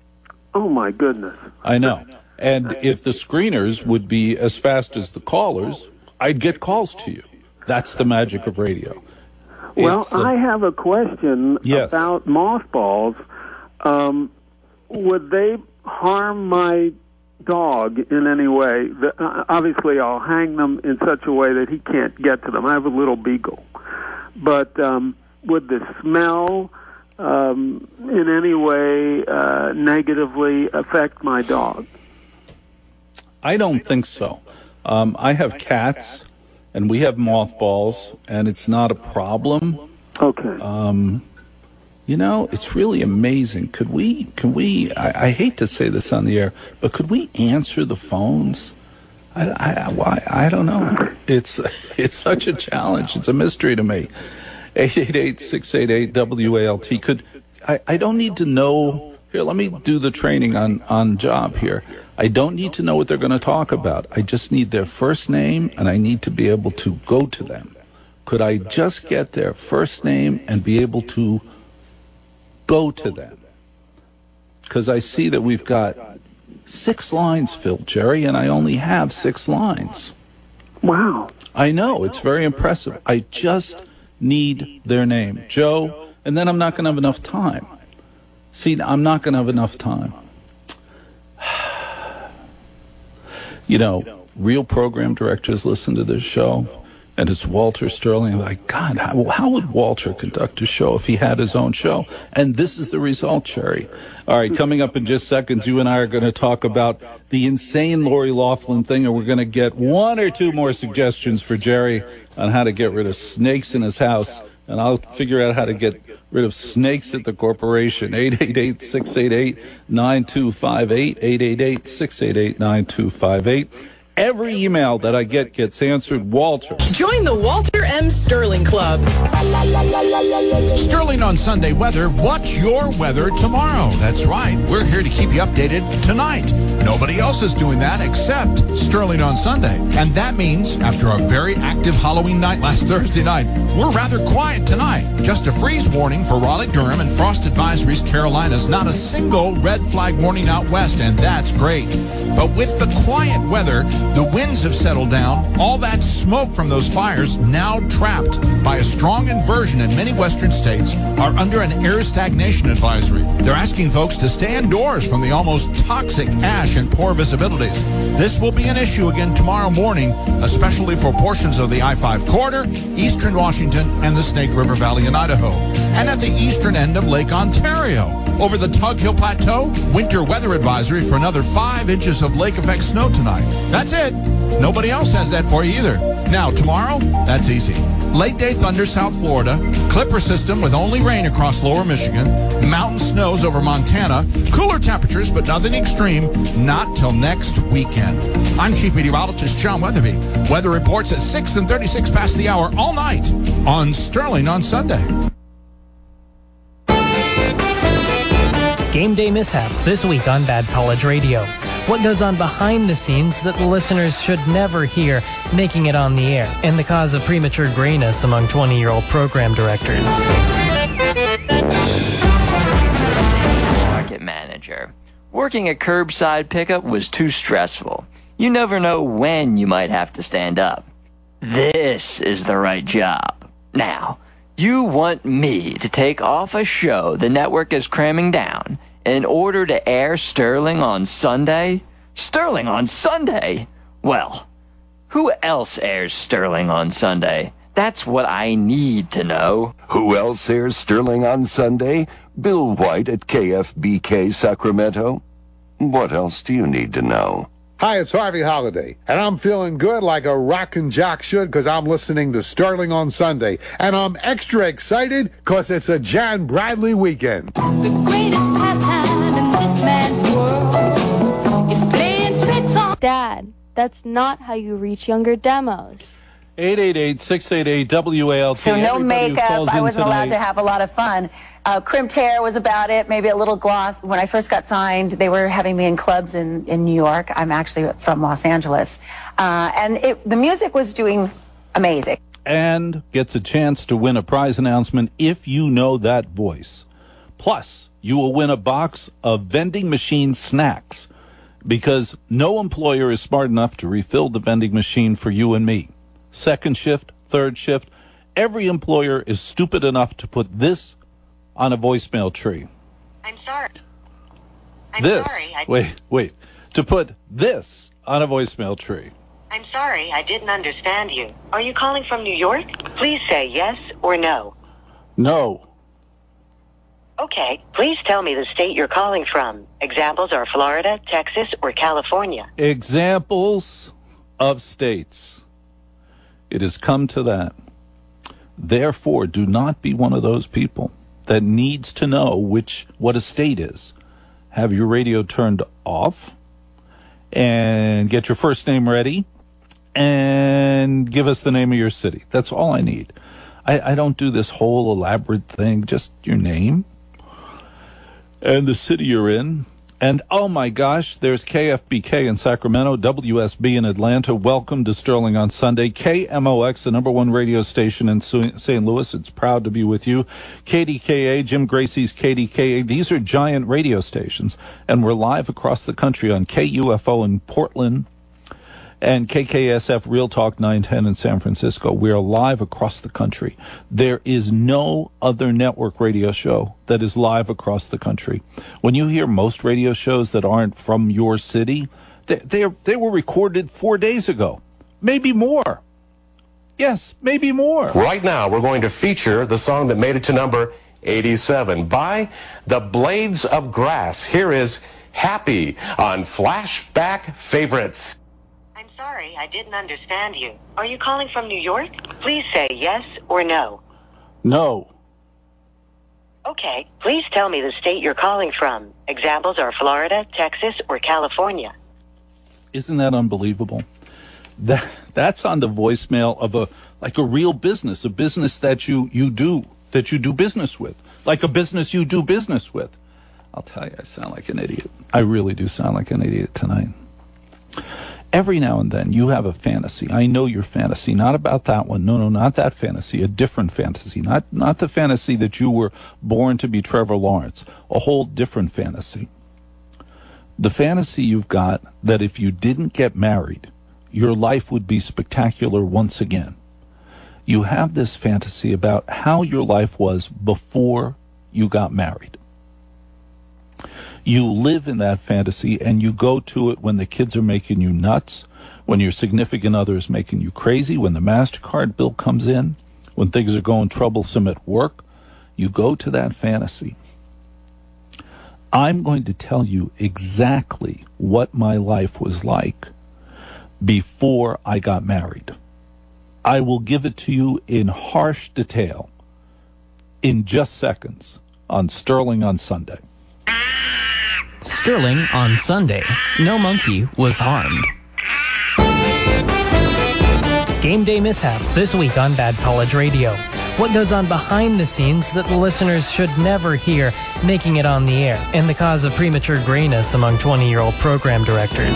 [SPEAKER 14] Oh, my goodness.
[SPEAKER 4] I know. And if the screeners would be as fast as the callers, I'd get calls to you. That's the magic of radio.
[SPEAKER 14] Well,
[SPEAKER 4] It's, uh,
[SPEAKER 14] I have a question
[SPEAKER 4] Yes.
[SPEAKER 14] about mothballs. Um, would they harm my dog in any way? The, uh, obviously, I'll hang them in such a way that he can't get to them. I have a little beagle. But um, would the smell um, in any way uh, negatively affect my dog?
[SPEAKER 4] I don't think so. Um, I have cats, and we have mothballs, and it's not a problem.
[SPEAKER 14] Okay.
[SPEAKER 4] Um, you know, it's really amazing. Could we, can we, I, I hate to say this on the air, but could we answer the phones? I, I, why, I don't know. It's, it's such a challenge. It's a mystery to me. eight eight eight, six eight eight, W A L T. Could, I, I don't need to know. Here, let me do the training on, on job here. I don't need to know what they're going to talk about. I just need their first name, and I need to be able to go to them. Could I just get their first name and be able to go to them? Because I see that we've got six lines filled, Jerry, and I only have six lines.
[SPEAKER 14] Wow.
[SPEAKER 4] I know. It's very impressive. I just need their name. Joe, and then I'm not going to have enough time. See, I'm not going to have enough time. You know, real program directors listen to this show, and it's Walter Sterling. Like, God, how, how would Walter conduct a show if he had his own show? And this is the result, Jerry. All right, coming up in just seconds, you and I are going to talk about the insane Lori Loughlin thing, and we're going to get one or two more suggestions for Jerry on how to get rid of snakes in his house. And I'll figure out how to get rid of snakes at the corporation. eight eight eight, six eight eight, nine two five eight, eight eight eight, six eight eight, nine two five eight. Every email that I get gets answered. Walter.
[SPEAKER 2] Join the Walter M. Sterling Club.
[SPEAKER 3] Sterling on Sunday weather. What's your weather tomorrow? That's right. We're here to keep you updated tonight. Nobody else is doing that except Sterling on Sunday. And that means after a very active Halloween night last Thursday night, we're rather quiet tonight. Just a freeze warning for Raleigh-Durham and frost advisories Carolinas. Not a single red flag warning out west, and that's great. But with the quiet weather, the winds have settled down. All that smoke from those fires now trapped by a strong inversion in many western states are under an air stagnation advisory. They're asking folks to stay indoors from the almost toxic ash and poor visibilities. This will be an issue again tomorrow morning, especially for portions of the I five corridor, eastern Washington, and the Snake River Valley in Idaho, and at the eastern end of Lake Ontario. Over the Tug Hill Plateau, winter weather advisory for another five inches of lake effect snow tonight. That's it. Nobody else has that for you either. Now, tomorrow, that's easy. Late day thunder South Florida, Clipper system with only rain across lower Michigan, mountain snows over Montana, cooler temperatures but nothing extreme, not till next weekend. I'm Chief Meteorologist John Weatherby. Weather reports at six and thirty-six past the hour all night on Sterling on Sunday.
[SPEAKER 6] Game day mishaps this week on Bad College Radio. What goes on behind the scenes that the listeners should never hear making it on the air, and the cause of premature grayness among twenty-year-old program directors.
[SPEAKER 8] Market manager. Working a curbside pickup was too stressful. You never know when you might have to stand up. This is the right job. Now, you want me to take off a show the network is cramming down in order to air Sterling on Sunday? Sterling on Sunday? Well, who else airs Sterling on Sunday? That's what I need to know.
[SPEAKER 9] Who else airs Sterling on Sunday? Bill White at K F B K Sacramento. What else do you need to know?
[SPEAKER 16] Hi, it's Harvey Holiday, and I'm feeling good like a rockin' jock should because I'm listening to Sterling on Sunday. And I'm extra excited because it's a John Bradley weekend.
[SPEAKER 5] The greatest pastime in this man's world is playing tricks on...
[SPEAKER 17] Dad, that's not how you reach younger demos.
[SPEAKER 4] eight eight eight, six eight eight, W A L T.
[SPEAKER 11] So no
[SPEAKER 4] Everybody who
[SPEAKER 11] makeup.
[SPEAKER 4] calls
[SPEAKER 11] I
[SPEAKER 4] in
[SPEAKER 11] wasn't allowed
[SPEAKER 4] tonight-
[SPEAKER 11] to have a lot of fun. Uh, crimped hair was about it, maybe a little gloss. When I first got signed, they were having me in clubs in, in New York. I'm actually from Los Angeles. Uh, and it, the music was doing amazing.
[SPEAKER 4] And gets a chance to win a prize announcement if you know that voice. Plus, you will win a box of vending machine snacks because no employer is smart enough to refill the vending machine for you and me. Second shift, third shift, every employer is stupid enough to put this on a voicemail tree.
[SPEAKER 18] I'm sorry. I'm
[SPEAKER 4] this,
[SPEAKER 18] sorry. I...
[SPEAKER 4] wait, wait, to put this on a voicemail tree.
[SPEAKER 18] I'm sorry, I didn't understand you. Are you calling from New York? Please say yes or no.
[SPEAKER 4] No.
[SPEAKER 18] Okay, please tell me the state you're calling from. Examples are Florida, Texas, or California.
[SPEAKER 4] Examples of states. It has come to that. Therefore, do not be one of those people that needs to know which what a state is. Have your radio turned off and get your first name ready and give us the name of your city. That's all I need. I, I don't do this whole elaborate thing, just your name and the city you're in. And, oh, my gosh, there's K F B K in Sacramento, W S B in Atlanta. Welcome to Sterling on Sunday. K M O X, the number one radio station in Saint Louis. It's proud to be with you. K D K A, Jim Gracie's K D K A. These are giant radio stations, and we're live across the country on K U F O in Portland and K K S F Real Talk nine ten in San Francisco. We are live across the country. There is no other network radio show that is live across the country. When you hear most radio shows that aren't from your city, they, they, they were recorded four days ago. Maybe more. Yes, maybe more.
[SPEAKER 19] Right now, we're going to feature the song that made it to number eighty-seven by the Blades of Grass. Here is Happy on Flashback Favorites.
[SPEAKER 18] I'm sorry, I didn't understand you. Are you calling from New York? Please say yes or no.
[SPEAKER 4] No.
[SPEAKER 18] Okay, please tell me the state you're calling from. Examples are Florida, Texas, or California.
[SPEAKER 4] Isn't that unbelievable? That that's on the voicemail of a like a real business, a business that you, you do, that you do business with, like a business you do business with. I'll tell you, I sound like an idiot. I really do sound like an idiot tonight. Every now and then you have a fantasy. I know your fantasy, not about that one. No, no, not that fantasy, a different fantasy. Not not the fantasy that you were born to be Trevor Lawrence, a whole different fantasy. The fantasy you've got that if you didn't get married, your life would be spectacular once again. You have this fantasy about how your life was before you got married. You live in that fantasy and you go to it when the kids are making you nuts, when your significant other is making you crazy, when the MasterCard bill comes in, when things are going troublesome at work. You go to that fantasy. I'm going to tell you exactly what my life was like before I got married. I will give it to you in harsh detail in just seconds on Sterling on Sunday.
[SPEAKER 6] Sterling on Sunday. No monkey was harmed. Game day mishaps this week on Bad College Radio. What goes on behind the scenes that the listeners should never hear making it on the air, and the cause of premature grayness among twenty-year-old program directors.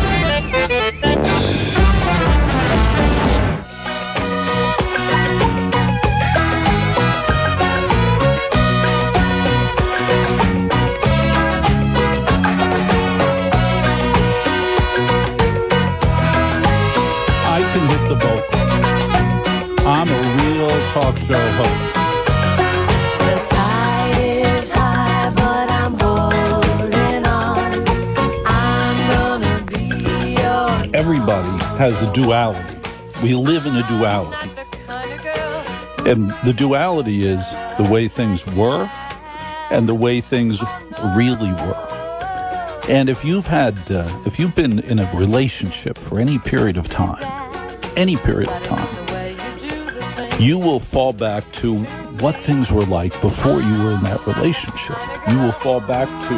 [SPEAKER 4] I'm a real talk show host.
[SPEAKER 5] The tide is high, but I'm holding on. I'm gonna be your...
[SPEAKER 4] Everybody has a duality. We live in a duality. And the duality is the way things were and the way things really were. And if you've had, uh, if you've been in a relationship for any period of time, any period of time, you will fall back to what things were like before you were in that relationship. You will fall back to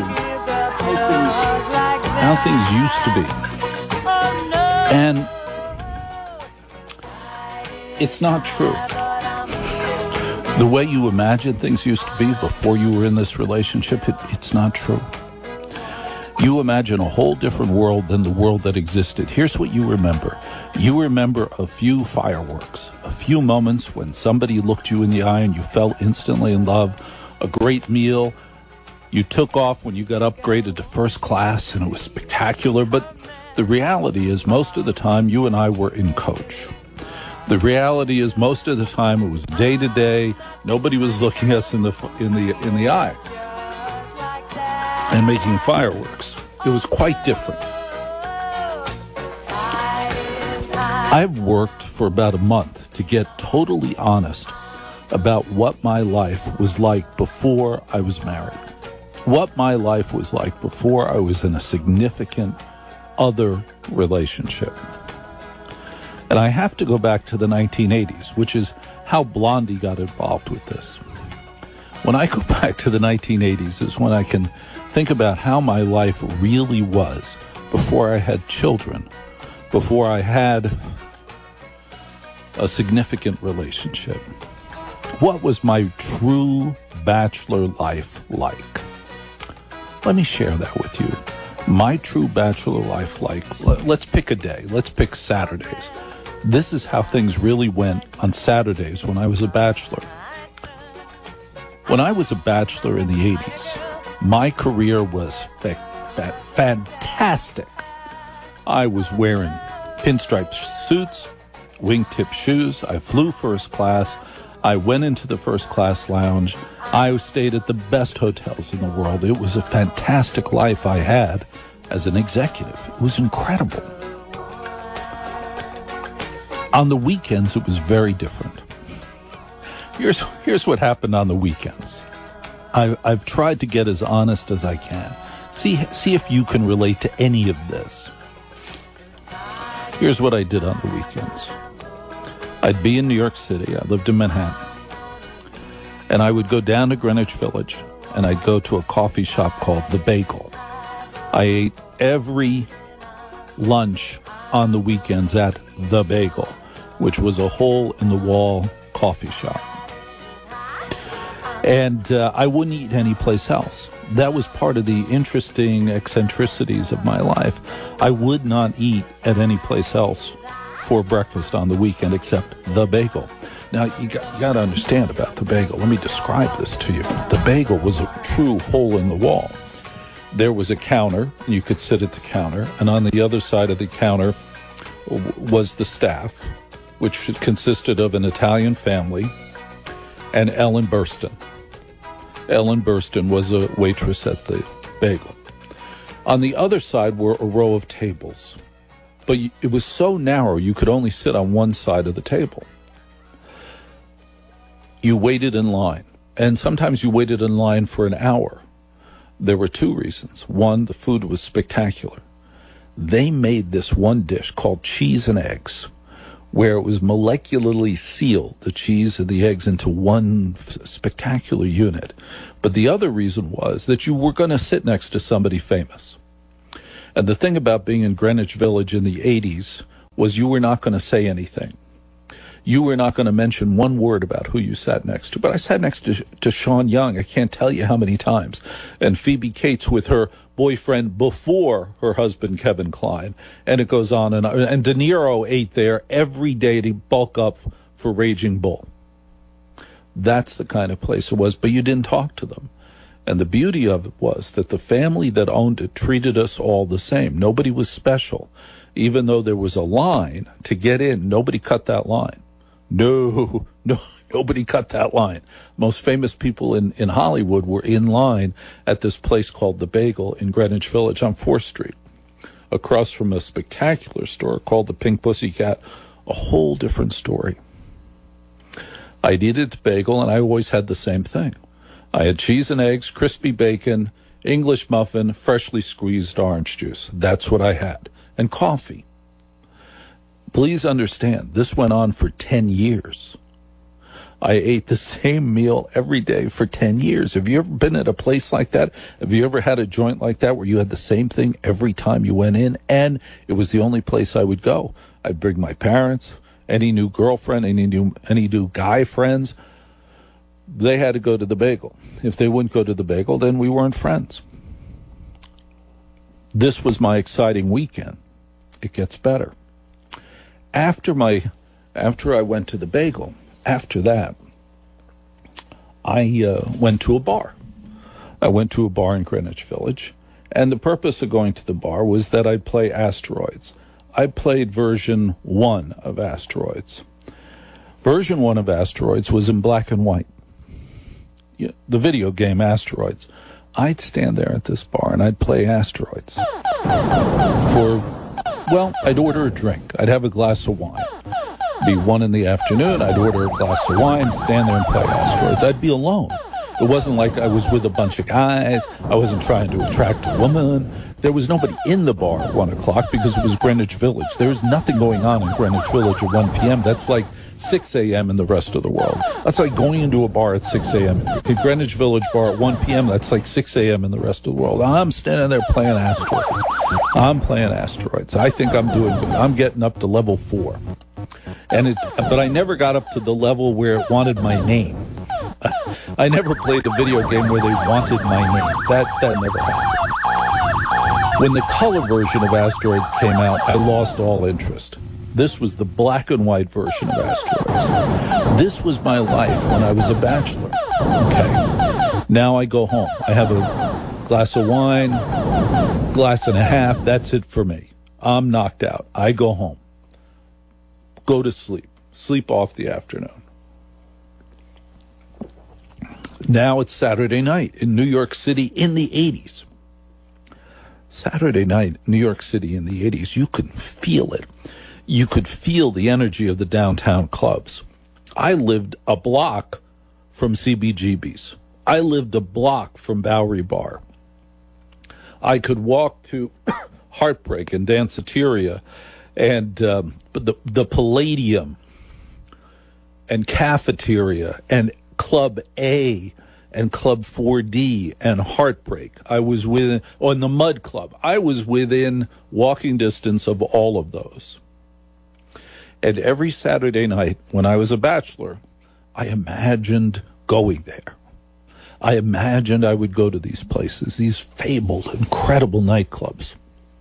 [SPEAKER 4] how things, how things used to be. And it's not true. The way you imagine things used to be before you were in this relationship, it, it's not true. You imagine a whole different world than the world that existed. Here's what you remember. You remember a few fireworks, a few moments when somebody looked you in the eye and you fell instantly in love, a great meal, You took off when you got upgraded to first class, and it was spectacular. But the reality is, most of the time, you and I were in coach. The reality is, most of the time, it was day to day. Nobody was looking us in the in the in the eye and making fireworks. It was quite different. I've worked for about a month to get totally honest about what my life was like before I was married. What my life was like before I was in a significant other relationship. And I have to go back to the nineteen eighties, which is how Blondie got involved with this. When I go back to the nineteen eighties is when I can think about how my life really was before I had children, before I had a significant relationship. What was my true bachelor life like? Let me share that with you. My true bachelor life like, let's pick a day. Let's pick Saturdays. This is how things really went on Saturdays when I was a bachelor. When I was a bachelor in the eighties, my career was fa- fa- fantastic. I was wearing pinstripe suits, wingtip shoes. I flew first class. I went into the first class lounge. I stayed at the best hotels in the world. It was a fantastic life I had as an executive. It was incredible. On the weekends, it was very different. Here's here's what happened on the weekends. I've, I've tried to get as honest as I can. See, see if you can relate to any of this. Here's what I did on the weekends. I'd be in New York City. I lived in Manhattan. And I would go down to Greenwich Village, and I'd go to a coffee shop called The Bagel. I ate every lunch on the weekends at The Bagel, which was a hole-in-the-wall coffee shop. And uh, I wouldn't eat anyplace else. That was part of the interesting eccentricities of my life. I would not eat at any place else for breakfast on the weekend except The Bagel. Now, you got, you got to understand about The Bagel. Let me describe this to you. The Bagel was a true hole in the wall. There was a counter, and you could sit at the counter, and on the other side of the counter was the staff, which consisted of an Italian family and Ellen Burstyn. Ellen Burstyn was a waitress at the Bagel. On the other side were a row of tables, but it was so narrow you could only sit on one side of the table. You waited in line, and sometimes you waited in line for an hour. There were two reasons. One, the food was spectacular. They made this one dish called cheese and eggs, where it was molecularly sealed, the cheese and the eggs, into one f- spectacular unit. But the other reason was that you were going to sit next to somebody famous. And the thing about being in Greenwich Village in the eighties was you were not going to say anything. You were not going to mention one word about who you sat next to. But I sat next to, to Sean Young, I can't tell you how many times, and Phoebe Cates with her boyfriend before her husband, Kevin Kline. And it goes on. And, and De Niro ate there every day to bulk up for Raging Bull. That's the kind of place it was. But you didn't talk to them. And the beauty of it was that the family that owned it treated us all the same. Nobody was special. Even though there was a line to get in, nobody cut that line. No, no. Nobody cut that line. Most famous people in, in Hollywood were in line at this place called The Bagel in Greenwich Village on fourth street, across from a spectacular store called the Pink Pussycat, a whole different story. I'd eat at The Bagel, and I always had the same thing. I had cheese and eggs, crispy bacon, English muffin, freshly squeezed orange juice. That's what I had. And coffee. Please understand, this went on for ten years. I ate the same meal every day for ten years. Have you ever been at a place like that? Have you ever had a joint like that where you had the same thing every time you went in? And it was the only place I would go. I'd bring my parents, any new girlfriend, any new, any new guy friends. They had to go to The Bagel. If they wouldn't go to The Bagel, then we weren't friends. This was my exciting weekend. It gets better. After my, after I went to The Bagel, after that, I uh, went to a bar. I went to a bar in Greenwich Village, and the purpose of going to the bar was that I'd play Asteroids. I played version one of Asteroids. Version one of Asteroids was in black and white. Yeah, the video game Asteroids. I'd stand there at this bar and I'd play Asteroids. For, well, I'd order a drink. I'd have a glass of wine. It'd be one in the afternoon. I'd order a glass of wine, stand there and play Asteroids. I'd be alone. It wasn't like I was with a bunch of guys. I wasn't trying to attract a woman. There was nobody in the bar at one o'clock because it was Greenwich Village. There was nothing going on in Greenwich Village at one p.m. That's like six a.m. in the rest of the world. That's like going into a bar at six a.m. In Greenwich Village bar at one p.m., that's like six a.m. in the rest of the world. I'm standing there playing Asteroids. I'm playing Asteroids. I think I'm doing good. I'm getting up to level four. And it, but I never got up to the level where it wanted my name. I never played a video game where they wanted my name. That, that never happened. When the color version of Asteroids came out, I lost all interest. This was the black and white version of Asteroids. This was my life when I was a bachelor. Okay. Now I go home. I have a glass of wine, glass and a half. That's it for me. I'm knocked out. I go home. Go to sleep. Sleep off the afternoon. Now it's Saturday night in New York City in the eighties. Saturday night, New York City in the eighties, you could feel it. You could feel the energy of the downtown clubs. I lived a block from C B G B's. I lived a block from Bowery Bar. I could walk to Heartbreak and Danceteria and um, the, the Palladium and Cafeteria and Club A and Club four D and Heartbreak. I was within, on the Mud Club, I was within walking distance of all of those. And every Saturday night when I was a bachelor, I imagined going there. I imagined I would go to these places, these fabled, incredible nightclubs.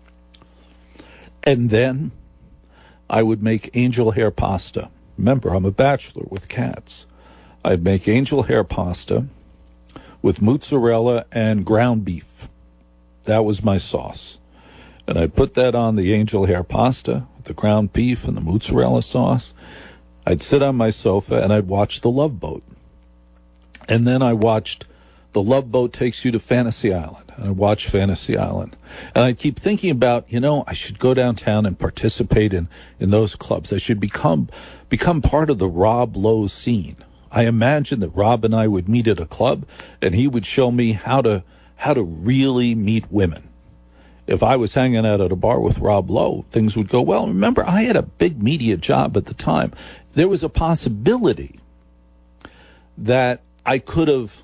[SPEAKER 4] And then I would make angel hair pasta. Remember, I'm a bachelor with cats. I'd make angel hair pasta with mozzarella and ground beef. That was my sauce. And I'd put that on the angel hair pasta, with the ground beef and the mozzarella sauce. I'd sit on my sofa and I'd watch The Love Boat. And then I watched The Love Boat Takes You to Fantasy Island. And I'd watch Fantasy Island. And I'd keep thinking about, you know, I should go downtown and participate in, in those clubs. I should become become part of the Rob Lowe scene. I imagined that Rob and I would meet at a club and he would show me how to how to really meet women. If I was hanging out at a bar with Rob Lowe, things would go well. Remember, I had a big media job at the time. There was a possibility that I could have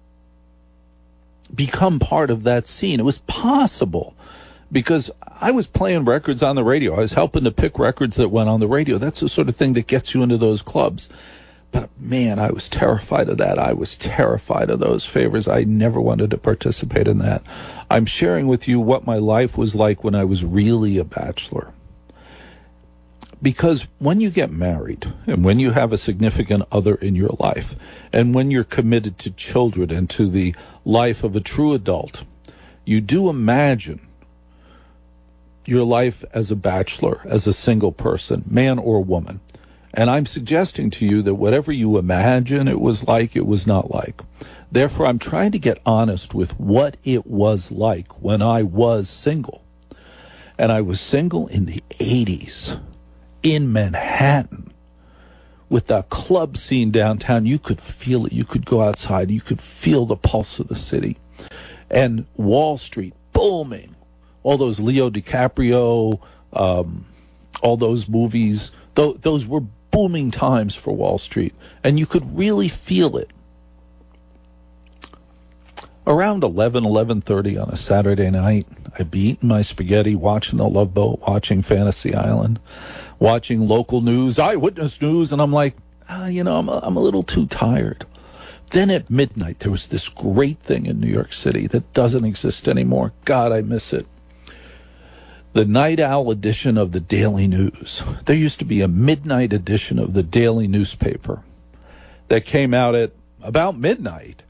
[SPEAKER 4] become part of that scene. It was possible because I was playing records on the radio. I was helping to pick records that went on the radio. That's the sort of thing that gets you into those clubs. But man, I was terrified of that. I was terrified of those favors. I never wanted to participate in that. I'm sharing with you what my life was like when I was really a bachelor. Because when you get married and when you have a significant other in your life and when you're committed to children and to the life of a true adult, you do imagine your life as a bachelor, as a single person, man or woman. And I'm suggesting to you that whatever you imagine it was like, it was not like. Therefore, I'm trying to get honest with what it was like when I was single. And I was single in the eighties. In Manhattan, with the club scene downtown. You could feel it. You could go outside. You could feel the pulse of the city. And Wall Street booming. All those Leo DiCaprio, um, all those movies, th- those were booming times for Wall Street. And you could really feel it. Around eleven, eleven thirty on a Saturday night, I'd be eating my spaghetti, watching The Love Boat, watching Fantasy Island, watching local news, eyewitness news, and I'm like, ah, you know, I'm a, I'm a little too tired. Then at midnight, there was this great thing in New York City that doesn't exist anymore. God, I miss it. The night owl edition of the Daily News. There used to be a midnight edition of the Daily newspaper that came out at about midnight.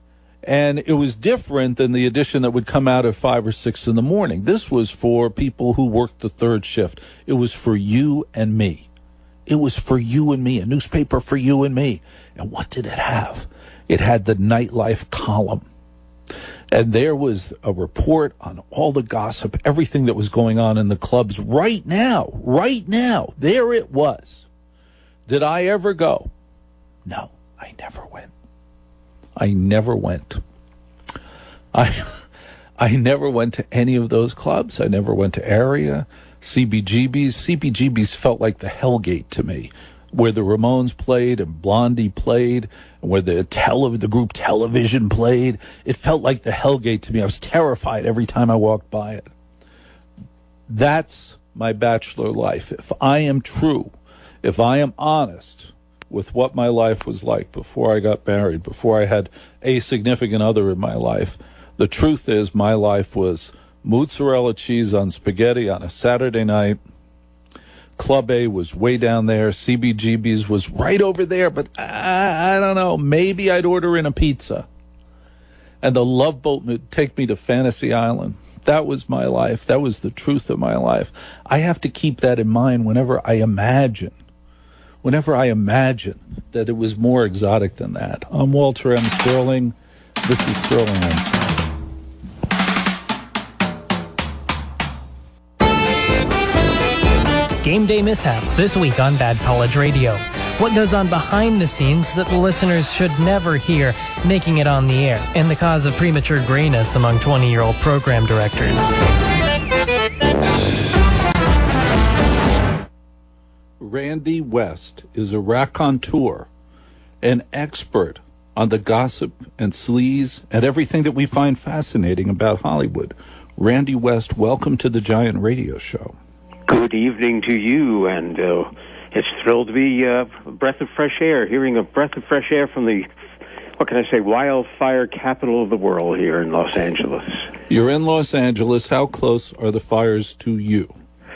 [SPEAKER 4] And it was different than the edition that would come out at five or six in the morning. This was for people who worked the third shift. It was for you and me. It was for you and me, a newspaper for you and me. And what did it have? It had the nightlife column. And there was a report on all the gossip, everything that was going on in the clubs right now, right now. There it was. Did I ever go? No, I never went. I never went. I I never went to any of those clubs. I never went to Area, C B G B's. C B G B's felt like the Hellgate to me, where the Ramones played and Blondie played, and where the tele, the group Television played. It felt like the Hellgate to me. I was terrified every time I walked by it. That's my bachelor life. If I am true, if I am honest with what my life was like before I got married, before I had a significant other in my life, the truth is my life was mozzarella cheese on spaghetti on a Saturday night. Club A was way down there. C B G B's was right over there, but I, I don't know. Maybe I'd order in a pizza. And the Love Boat would take me to Fantasy Island. That was my life. That was the truth of my life. I have to keep that in mind whenever I imagine Whenever I imagine that it was more exotic than that. I'm Walter M. Sterling. This is Sterling on Sunday.
[SPEAKER 6] Game day mishaps this week on Bad College Radio. What goes on behind the scenes that the listeners should never hear making it on the air, and the cause of premature grayness among twenty-year-old program directors.
[SPEAKER 4] Randy West is a raconteur, an expert on the gossip and sleaze and everything that we find fascinating about Hollywood. Randy West, welcome to the Giant Radio Show.
[SPEAKER 20] Good evening to you, and uh, it's thrilled to be uh, a breath of fresh air, hearing a breath of fresh air from the, what can I say, wildfire capital of the world here in Los Angeles.
[SPEAKER 4] You're in Los Angeles. How close are the fires to you?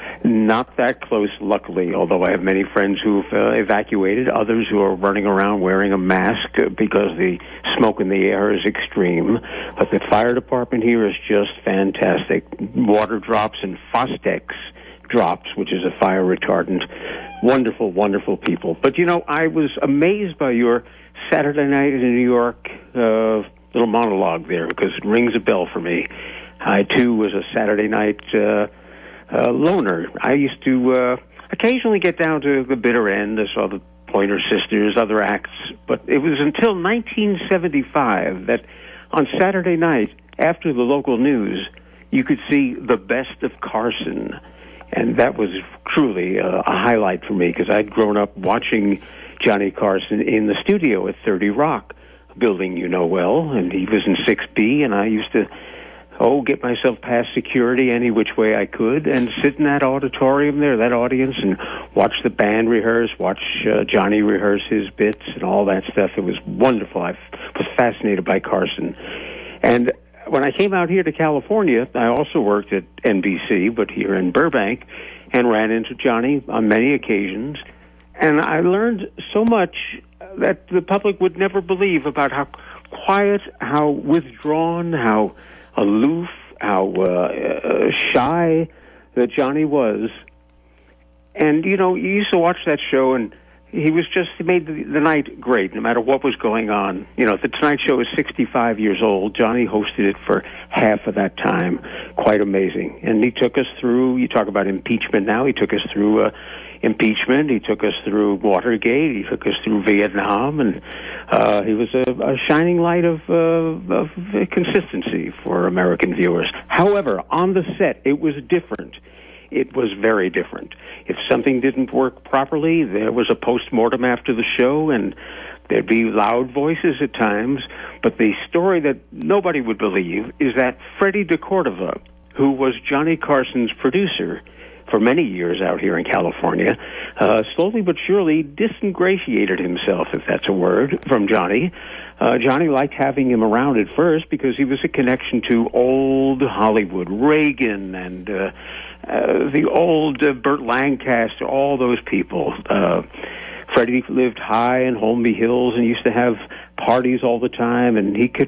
[SPEAKER 20] Not that close, luckily, although I have many friends who've uh, evacuated, others who are running around wearing a mask because the smoke in the air is extreme. But the fire department here is just fantastic. Water drops and Fostex drops, which is a fire retardant. Wonderful, wonderful people. But, you know, I was amazed by your Saturday night in New York uh, little monologue there, because it rings a bell for me. I, too, was a Saturday night Uh, Uh, loner. I used to uh, occasionally get down to the bitter end. I saw the Pointer Sisters, other acts, but it was until nineteen seventy-five that on Saturday night, after the local news, you could see the best of Carson, and that was truly a, a highlight for me, because I'd grown up watching Johnny Carson in the studio at thirty Rock, a building you know well, and he was in six B, and I used to Oh, get myself past security any which way I could and sit in that auditorium there, that audience, and watch the band rehearse, watch uh, Johnny rehearse his bits and all that stuff. It was wonderful. I was fascinated by Carson. And when I came out here to California, I also worked at N B C, but here in Burbank, and ran into Johnny on many occasions. And I learned so much that the public would never believe about how quiet, how withdrawn, how aloof, how uh, uh, shy that Johnny was. And, you know, you used to watch that show, and he was just, he made the, the night great, no matter what was going on. You know, the Tonight Show is sixty-five years old. Johnny hosted it for half of that time. Quite amazing. And he took us through, you talk about impeachment now, he took us through uh, impeachment, he took us through Watergate, he took us through Vietnam, and uh, he was a, a shining light of, uh, of consistency for American viewers. However, on the set, it was different. It was very different. If something didn't work properly, there was a post-mortem after the show, and there'd be loud voices at times. But the story that nobody would believe is that Freddie DeCordova, who was Johnny Carson's producer for many years out here in California, uh, slowly but surely disingratiated himself, if that's a word, from Johnny. Uh, Johnny liked having him around at first because he was a connection to old Hollywood, Reagan and uh, uh, the old uh, Burt Lancaster, all those people. Uh, Freddie lived high in Holmby Hills and used to have parties all the time, and he could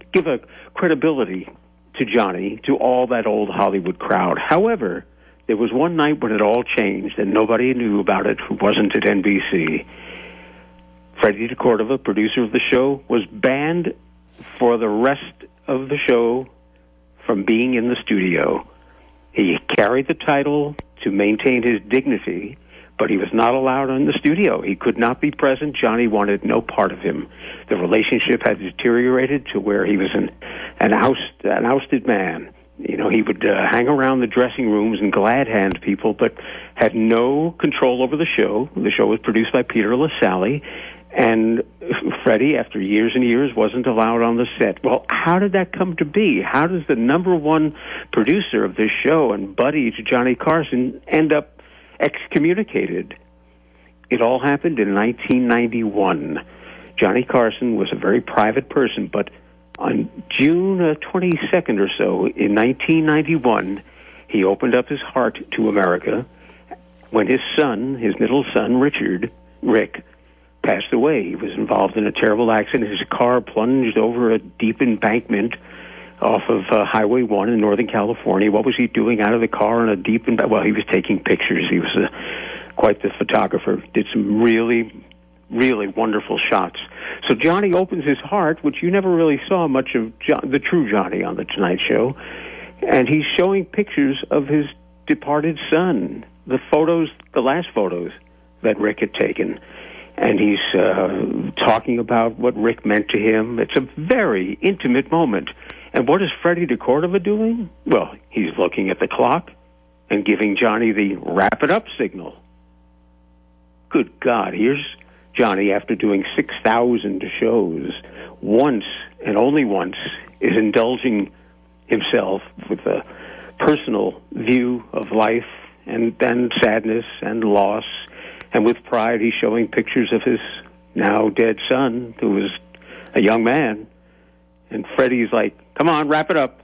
[SPEAKER 20] give a credibility to Johnny, to all that old Hollywood crowd. However, there was one night when it all changed, and nobody knew about it who wasn't at N B C. Freddie DeCordova, producer of the show, was banned for the rest of the show from being in the studio. He carried the title to maintain his dignity, but he was not allowed in the studio. He could not be present. Johnny wanted no part of him. The relationship had deteriorated to where he was an an, oust, an ousted man. You know, he would uh, hang around the dressing rooms and glad hand people, but had no control over the show. The show was produced by Peter LaSalle, and Freddie, after years and years, wasn't allowed on the set. Well, how did that come to be? How does the number one producer of this show and buddy to Johnny Carson end up excommunicated? It all happened in nineteen ninety-one. Johnny Carson was a very private person, but on June uh, twenty-second or so in nineteen ninety-one, he opened up his heart to America when his son, his middle son, Richard, Rick, passed away. He was involved in a terrible accident. His car plunged over a deep embankment off of uh, Highway one in Northern California. What was he doing out of the car on a deep embankment? Well, he was taking pictures. He was uh, quite the photographer. Did some really, really wonderful shots. So Johnny opens his heart, which you never really saw much of John, the true Johnny on The Tonight Show, and he's showing pictures of his departed son, the photos, the last photos that Rick had taken. And he's uh, talking about what Rick meant to him. It's a very intimate moment. And what is Freddie DeCordova doing? Well, he's looking at the clock and giving Johnny the wrap it up signal. Good God, here's Johnny, after doing six thousand shows, once and only once is indulging himself with a personal view of life and then sadness and loss. And with pride, he's showing pictures of his now dead son, who was a young man. And Freddie's like, come on, wrap it up.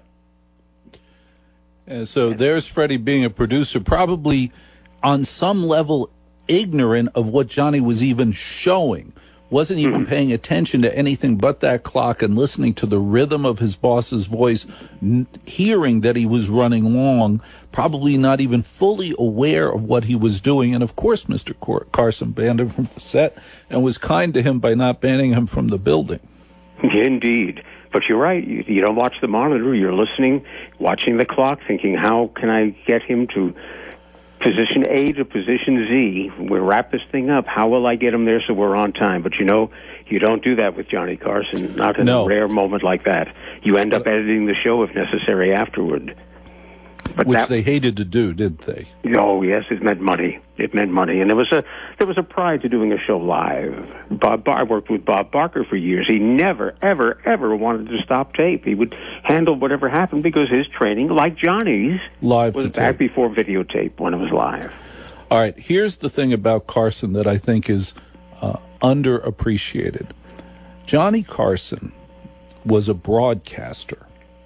[SPEAKER 4] And so there's Freddie being a producer, probably on some level ignorant of what Johnny was even showing. Wasn't even mm-hmm. paying attention to anything but that clock and listening to the rhythm of his boss's voice, n- hearing that he was running long, probably not even fully aware of what he was doing. And, of course, Mister Cor- Carson banned him from the set and was kind to him by not banning him from the building.
[SPEAKER 20] Indeed. But you're right. You, you don't watch the monitor. You're listening, watching the clock, thinking, how can I get him to position A to position Z? We'll wrap this thing up. How will I get him there so we're on time? But, you know, you don't do that with Johnny Carson, not in
[SPEAKER 4] no.
[SPEAKER 20] a rare moment like that. You end up editing the show if necessary afterward. But
[SPEAKER 4] Which
[SPEAKER 20] that,
[SPEAKER 4] they hated to do, didn't they?
[SPEAKER 20] Oh, yes, it meant money. It meant money. And there was a there was a pride to doing a show live. Bob Bar- I worked with Bob Barker for years. He never, ever, ever wanted to stop tape. He would handle whatever happened because his training, like Johnny's,
[SPEAKER 4] live
[SPEAKER 20] was
[SPEAKER 4] to
[SPEAKER 20] back
[SPEAKER 4] tape.
[SPEAKER 20] before videotape when it was live.
[SPEAKER 4] All right, here's the thing about Carson that I think is uh, underappreciated. Johnny Carson was a broadcaster.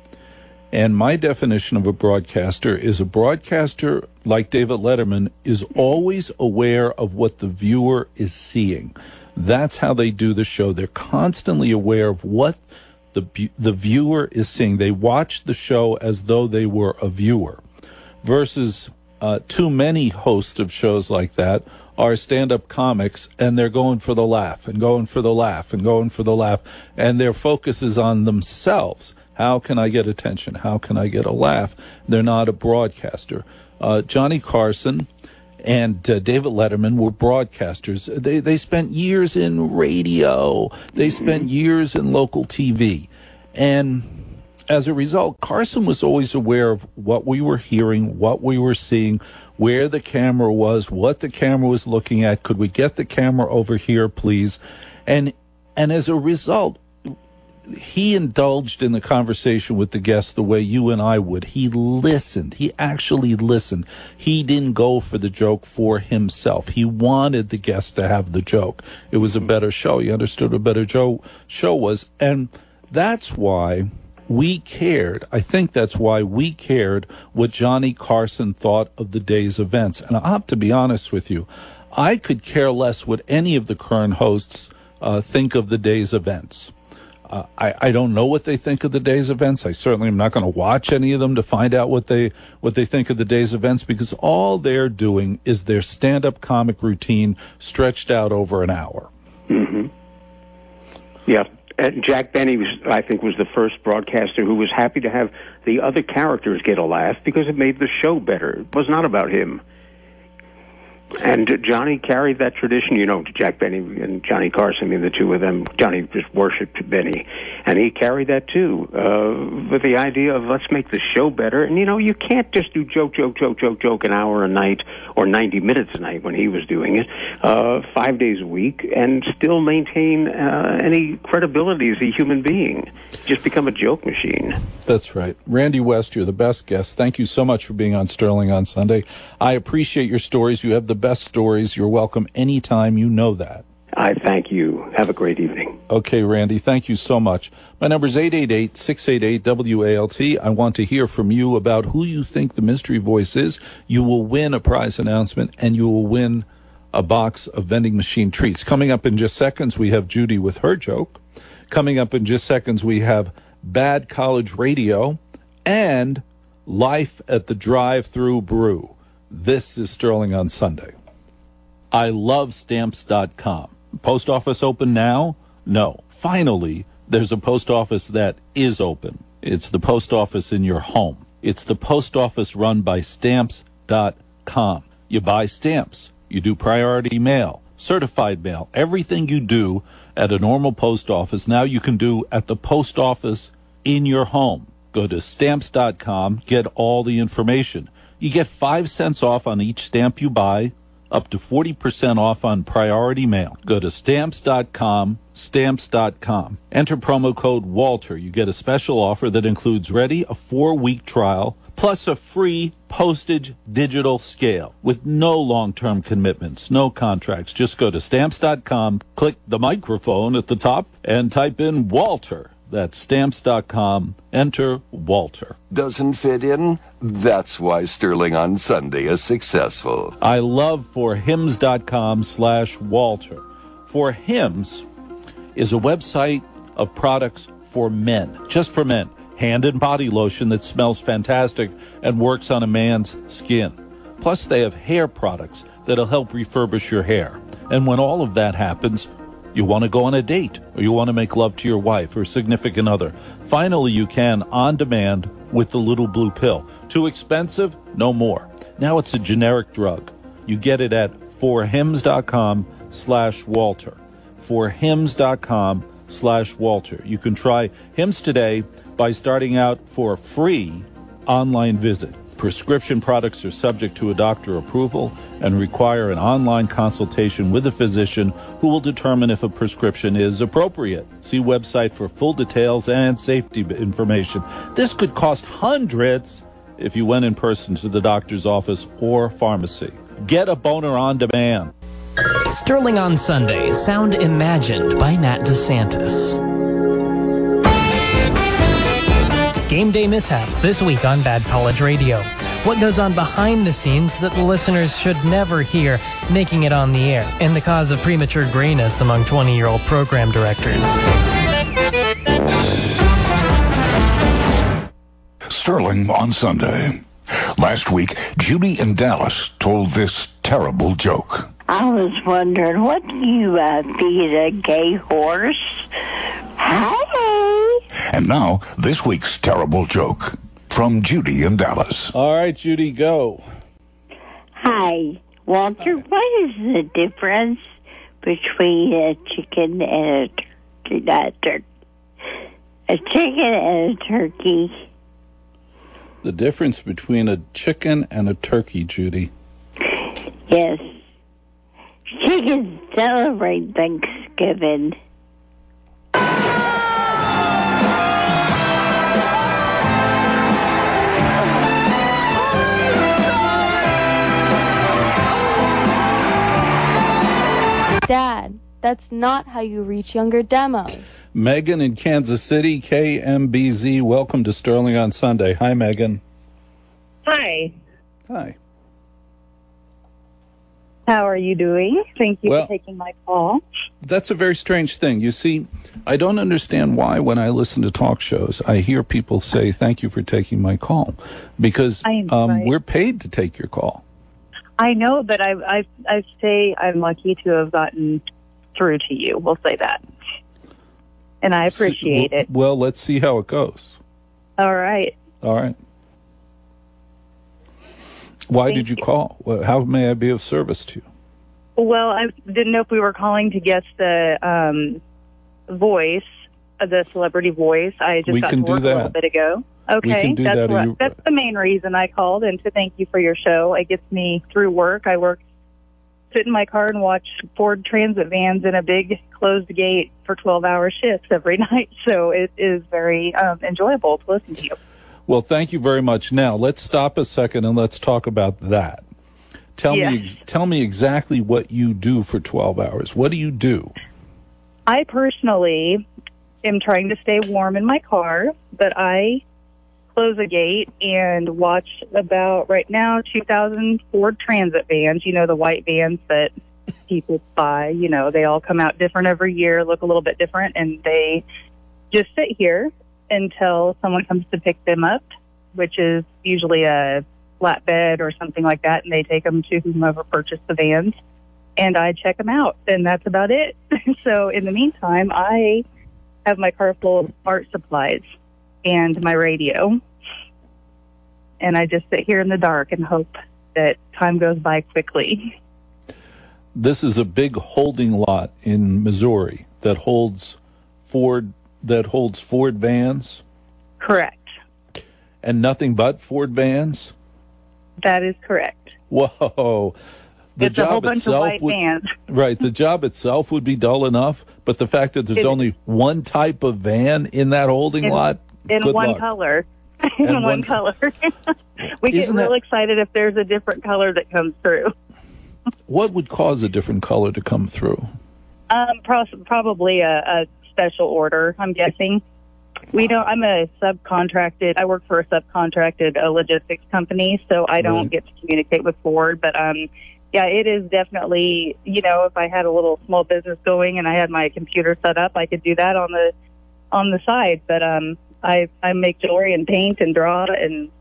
[SPEAKER 4] And my definition of a broadcaster is a broadcaster, like David Letterman, is always aware of what the viewer is seeing. That's how they do the show. They're constantly aware of what the the viewer is seeing. They watch the show as though they were a viewer. Versus uh, too many hosts of shows like that are stand-up comics, and they're going for the laugh and going for the laugh and going for the laugh, and their focus is on themselves. How can I get attention? How can I get a laugh? They're not a broadcaster. Uh, Johnny Carson and uh, David Letterman were broadcasters. They they spent years in radio. They spent years in local T V. And as a result, Carson was always aware of what we were hearing, what we were seeing, where the camera was, what the camera was looking at. Could we get the camera over here, please? And and as a result, he indulged in the conversation with the guests the way you and I would. He listened. He actually listened. He didn't go for the joke for himself. He wanted the guests to have the joke. It was a better show. He understood what a better jo- show was. And that's why we cared. I think that's why we cared what Johnny Carson thought of the day's events. And I have to be honest with you. I could care less what any of the current hosts uh, think of the day's events. Uh, I, I don't know what they think of the day's events. I certainly am not going to watch any of them to find out what they what they think of the day's events, because all they're doing is their stand-up comic routine stretched out over an hour.
[SPEAKER 20] Mm-hmm. Yeah. And Jack Benny, was, I think, was the first broadcaster who was happy to have the other characters get a laugh because it made the show better. It was not about him. And Johnny carried that tradition. You know, Jack Benny and Johnny Carson, I mean, the two of them, Johnny just worshipped Benny. And he carried that, too, uh, with the idea of let's make the show better. And, you know, you can't just do joke, joke, joke, joke, joke an hour a night or ninety minutes a night when he was doing it, uh, five days a week, and still maintain uh, any credibility as a human being. Just become a joke machine.
[SPEAKER 4] That's right. Randy West, you're the best guest. Thank you so much for being on Sterling on Sunday. I appreciate your stories. You have the best stories. You're welcome anytime. You know that.
[SPEAKER 20] I thank you. Have a great evening.
[SPEAKER 4] Okay, Randy, thank you so much. My number is eight eight eight, six eight eight, W A L T. I want to hear from you about who you think the mystery voice is. You will win a prize announcement, and you will win a box of vending machine treats. Coming up in just seconds, we have Judy with her joke. Coming up in just seconds, we have Bad College Radio and Life at the Drive-Thru Brew. This is Sterling on Sunday. I love stamps dot com. Post office open now? No. Finally, there's a post office that is open. It's the post office in your home. It's the post office run by stamps dot com. You buy stamps. You do priority mail, certified mail. Everything you do at a normal post office, now you can do at the post office in your home. Go to stamps dot com, get all the information. You get five cents off on each stamp you buy, up to forty percent off on priority mail. Go to stamps dot com, stamps dot com. Enter promo code Walter. You get a special offer that includes ready, a four-week trial, plus a free postage digital scale with no long-term commitments, no contracts. Just go to stamps dot com, click the microphone at the top, and type in Walter. That's stamps dot com. Enter Walter.
[SPEAKER 9] Doesn't fit in? That's why Sterling on Sunday is successful.
[SPEAKER 4] I love for hymns dot com slash Walter. For Hymns is a website of products for men, just for men. Hand and body lotion that smells fantastic and works on a man's skin. Plus, they have hair products that'll help refurbish your hair. And when all of that happens, you want to go on a date, or you want to make love to your wife or significant other. Finally, you can on demand with the little blue pill. Too expensive? No more. Now it's a generic drug. You get it at for hymns dot com slash Walter. for hymns dot com slash Walter. You can try Hymns today by starting out for a free online visit. Prescription products are subject to a doctor approval and require an online consultation with a physician who will determine if a prescription is appropriate. See website for full details and safety information. This could cost hundreds if you went in person to the doctor's office or pharmacy. Get a boner on demand.
[SPEAKER 6] Sterling on Sunday, sound imagined by Matt DeSantis. Game day mishaps this week on Bad College Radio. What goes on behind the scenes that the listeners should never hear making it on the air, and the cause of premature grayness among twenty-year-old program directors.
[SPEAKER 21] Sterling on Sunday. Last week, Judy in Dallas told this terrible joke.
[SPEAKER 22] I was wondering, what do you uh, feed a gay horse? Hey!
[SPEAKER 21] And now, this week's terrible joke from Judy in Dallas.
[SPEAKER 4] All right, Judy, go.
[SPEAKER 22] Hi, Walter. What is the difference between a chicken and a turkey? Not a turkey. A chicken and a turkey.
[SPEAKER 4] The difference between a chicken and a turkey, Judy.
[SPEAKER 22] Yes. Chickens celebrate Thanksgiving.
[SPEAKER 17] Dad, that's not how you reach younger demos.
[SPEAKER 4] Megan in Kansas City, K M B Z. Welcome to Sterling on Sunday. Hi, Megan.
[SPEAKER 23] Hi.
[SPEAKER 4] Hi.
[SPEAKER 1] How are you doing? Thank you
[SPEAKER 4] Well-
[SPEAKER 1] for taking my call.
[SPEAKER 4] That's a very strange thing. You see, I don't understand why when I listen to talk shows, I hear people say, thank you for taking my call. Because
[SPEAKER 1] I-
[SPEAKER 4] um,
[SPEAKER 1] right.
[SPEAKER 4] we're paid to take your call.
[SPEAKER 1] I know, but I, I, I say I'm lucky to have gotten through to you. We'll say that. And I appreciate it.
[SPEAKER 4] Well, let's see how it goes.
[SPEAKER 1] All right.
[SPEAKER 4] All right. Why
[SPEAKER 1] Thank
[SPEAKER 4] did you
[SPEAKER 1] you.
[SPEAKER 4] call? Well, how may I be of service to you?
[SPEAKER 1] Well, I didn't know if we were calling to guess the um, voice, uh, the celebrity voice. I just
[SPEAKER 4] We
[SPEAKER 1] got
[SPEAKER 4] can
[SPEAKER 1] to
[SPEAKER 4] do
[SPEAKER 1] work a little
[SPEAKER 4] that.
[SPEAKER 1] bit ago. Okay,
[SPEAKER 4] can do
[SPEAKER 1] that's
[SPEAKER 4] that. Are
[SPEAKER 1] what,
[SPEAKER 4] you-
[SPEAKER 1] that's the main reason I called, and to thank you for your show. It gets me through work. I work, sit in my car and watch Ford Transit vans in a big closed gate for twelve-hour shifts every night. So it is very um, enjoyable to listen to you.
[SPEAKER 4] Well, thank you very much. Now, let's stop a second and let's talk about that. Tell me,
[SPEAKER 1] Yes.
[SPEAKER 4] ex- tell me exactly what you do for twelve hours. What do you do?
[SPEAKER 1] I personally am trying to stay warm in my car, but I close a gate and watch about, right now, two thousand Ford Transit vans. You know, the white vans that people buy. You know, they all come out different every year, look a little bit different, and they just sit here until someone comes to pick them up, which is usually a flatbed or something like that, and they take them to whomever purchased the vans, and I check them out, and that's about it. So in the meantime, I have my car full of art supplies and my radio, and I just sit here in the dark and hope that time goes by quickly.
[SPEAKER 4] This is a big holding lot in Missouri that holds Ford that holds Ford vans
[SPEAKER 1] Correct.
[SPEAKER 4] and nothing but Ford vans.
[SPEAKER 1] That is correct.
[SPEAKER 4] Whoa. The
[SPEAKER 1] It's a whole
[SPEAKER 4] job
[SPEAKER 1] bunch of
[SPEAKER 4] itself
[SPEAKER 1] white
[SPEAKER 4] would,
[SPEAKER 1] vans.
[SPEAKER 4] right, the job itself would be dull enough, but the fact that there's
[SPEAKER 1] It-
[SPEAKER 4] only one type of van in that holding
[SPEAKER 1] In-
[SPEAKER 4] lot,
[SPEAKER 1] In
[SPEAKER 4] good
[SPEAKER 1] one
[SPEAKER 4] luck.
[SPEAKER 1] color. in
[SPEAKER 4] And
[SPEAKER 1] one,
[SPEAKER 4] one-
[SPEAKER 1] color. We get
[SPEAKER 4] Isn't
[SPEAKER 1] real
[SPEAKER 4] that-
[SPEAKER 1] excited if there's a different color that comes through.
[SPEAKER 4] What would cause a different color to come through?
[SPEAKER 1] Um, pro- probably a, a special order, I'm guessing. We don't. I'm a subcontracted. I work for a subcontracted uh, logistics company, so I don't
[SPEAKER 4] Right.
[SPEAKER 1] get to communicate with Ford. But um, yeah, it is definitely. You know, if I had a little small business going and I had my computer set up, I could do that on the on the side. But um, I I make jewelry and paint and draw and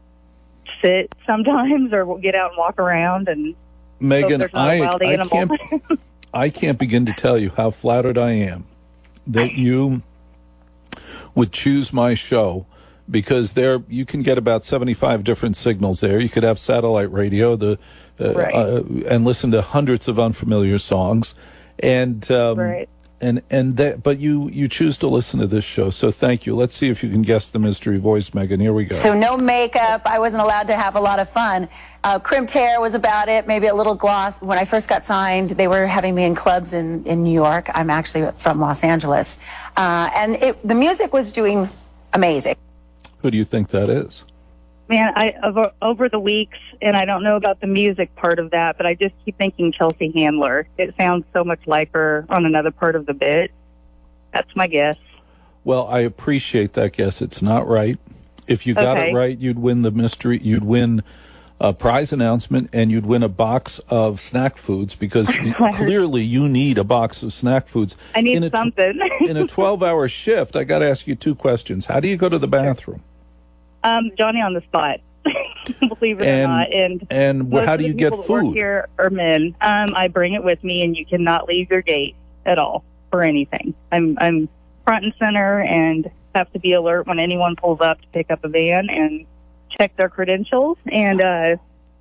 [SPEAKER 1] sit sometimes, or we'll get out and walk around and.
[SPEAKER 4] Megan,
[SPEAKER 1] hope there's not a
[SPEAKER 4] I,
[SPEAKER 1] wild
[SPEAKER 4] I
[SPEAKER 1] animal.
[SPEAKER 4] can't I can't begin to tell you how flattered I am that you would choose my show, because there you can get about seventy-five different signals there. You could have satellite radio, the uh,
[SPEAKER 1] Right.
[SPEAKER 4] uh, and listen to hundreds of unfamiliar songs, and um,
[SPEAKER 1] Right.
[SPEAKER 4] and and that. But you you choose to listen to this show, so thank you. Let's see if you can guess the mystery voice, Megan. Here we go.
[SPEAKER 11] So no makeup. I wasn't allowed to have a lot of fun. Uh, crimped hair was about it. Maybe a little gloss. When I first got signed, they were having me in clubs in, in New York. I'm actually from Los Angeles. Uh, and it, the music was doing amazing.
[SPEAKER 4] Who do you think that is?
[SPEAKER 1] Man, I over, over the weeks, and I don't know about the music part of that, but I just keep thinking Chelsea Handler. It sounds so much like her on another part of the bit. That's my guess.
[SPEAKER 4] Well, I appreciate that guess. It's not right. If you got
[SPEAKER 1] Okay.
[SPEAKER 4] it right, you'd win the mystery. You'd win a prize announcement, and you'd win a box of snack foods, because clearly you need a box of snack foods.
[SPEAKER 1] I need
[SPEAKER 4] in a tw-
[SPEAKER 1] something.
[SPEAKER 4] in a twelve-hour shift, I got to ask you two questions. How do you go to the bathroom?
[SPEAKER 1] Um, Johnny on the spot, believe it
[SPEAKER 4] And-
[SPEAKER 1] or not. And
[SPEAKER 4] and wh-
[SPEAKER 1] most
[SPEAKER 4] how
[SPEAKER 1] of
[SPEAKER 4] do
[SPEAKER 1] the
[SPEAKER 4] you get
[SPEAKER 1] people that work
[SPEAKER 4] food?
[SPEAKER 1] here are men. Um, I bring it with me, and you cannot leave your gate at all for anything. I'm I'm front and center, and have to be alert when anyone pulls up to pick up a van and check their credentials, and uh,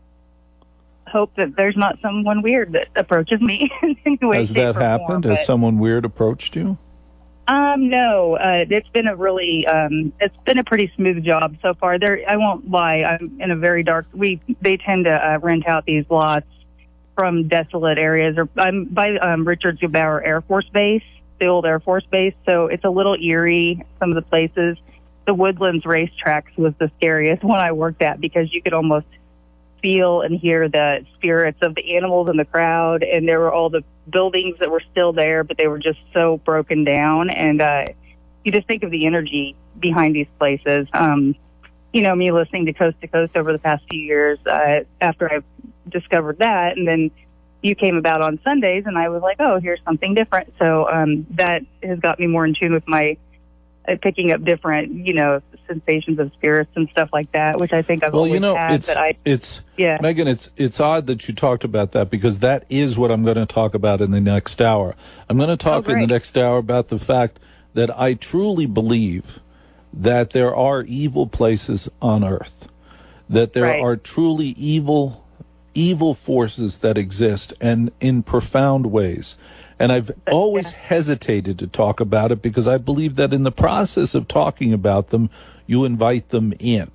[SPEAKER 1] hope that there's not someone weird that approaches me in any way,
[SPEAKER 4] Has
[SPEAKER 1] shape,
[SPEAKER 4] that
[SPEAKER 1] or
[SPEAKER 4] happened?
[SPEAKER 1] form,
[SPEAKER 4] Has
[SPEAKER 1] but-
[SPEAKER 4] someone weird approached you?
[SPEAKER 1] Um, no, uh, it's been a really, um, it's been a pretty smooth job so far. There, I won't lie, I'm in a very dark, we, they tend to uh, rent out these lots from desolate areas, or I'm by, um, Richard Gebauer Air Force Base, the old Air Force Base, so it's a little eerie, some of the places. The Woodlands racetracks was the scariest one I worked at, because you could almost feel and hear the spirits of the animals in the crowd, and there were all the buildings that were still there, but they were just so broken down, and uh you just think of the energy behind these places. Um you know, me listening to Coast to Coast over the past few years, uh after I've discovered that, and then you came about on Sundays, and I was like, oh, here's something different. So um, that has got me more in tune with my uh, picking up different, you know, sensations of spirits and stuff like that, which I think I've
[SPEAKER 4] well,
[SPEAKER 1] always
[SPEAKER 4] you know,
[SPEAKER 1] had.
[SPEAKER 4] it's
[SPEAKER 1] but I,
[SPEAKER 4] it's
[SPEAKER 1] yeah.
[SPEAKER 4] Megan, it's it's odd that you talked about that because that is what I'm going to talk about in the next hour. I'm going to talk
[SPEAKER 1] Oh,
[SPEAKER 4] in the
[SPEAKER 1] great.
[SPEAKER 4] next hour about the fact that I truly believe that there are evil places on earth, that there
[SPEAKER 1] Right.
[SPEAKER 4] are truly evil evil forces that exist, and in profound ways. And I've always hesitated to talk about it because I believe that in the process of talking about them, you invite them in.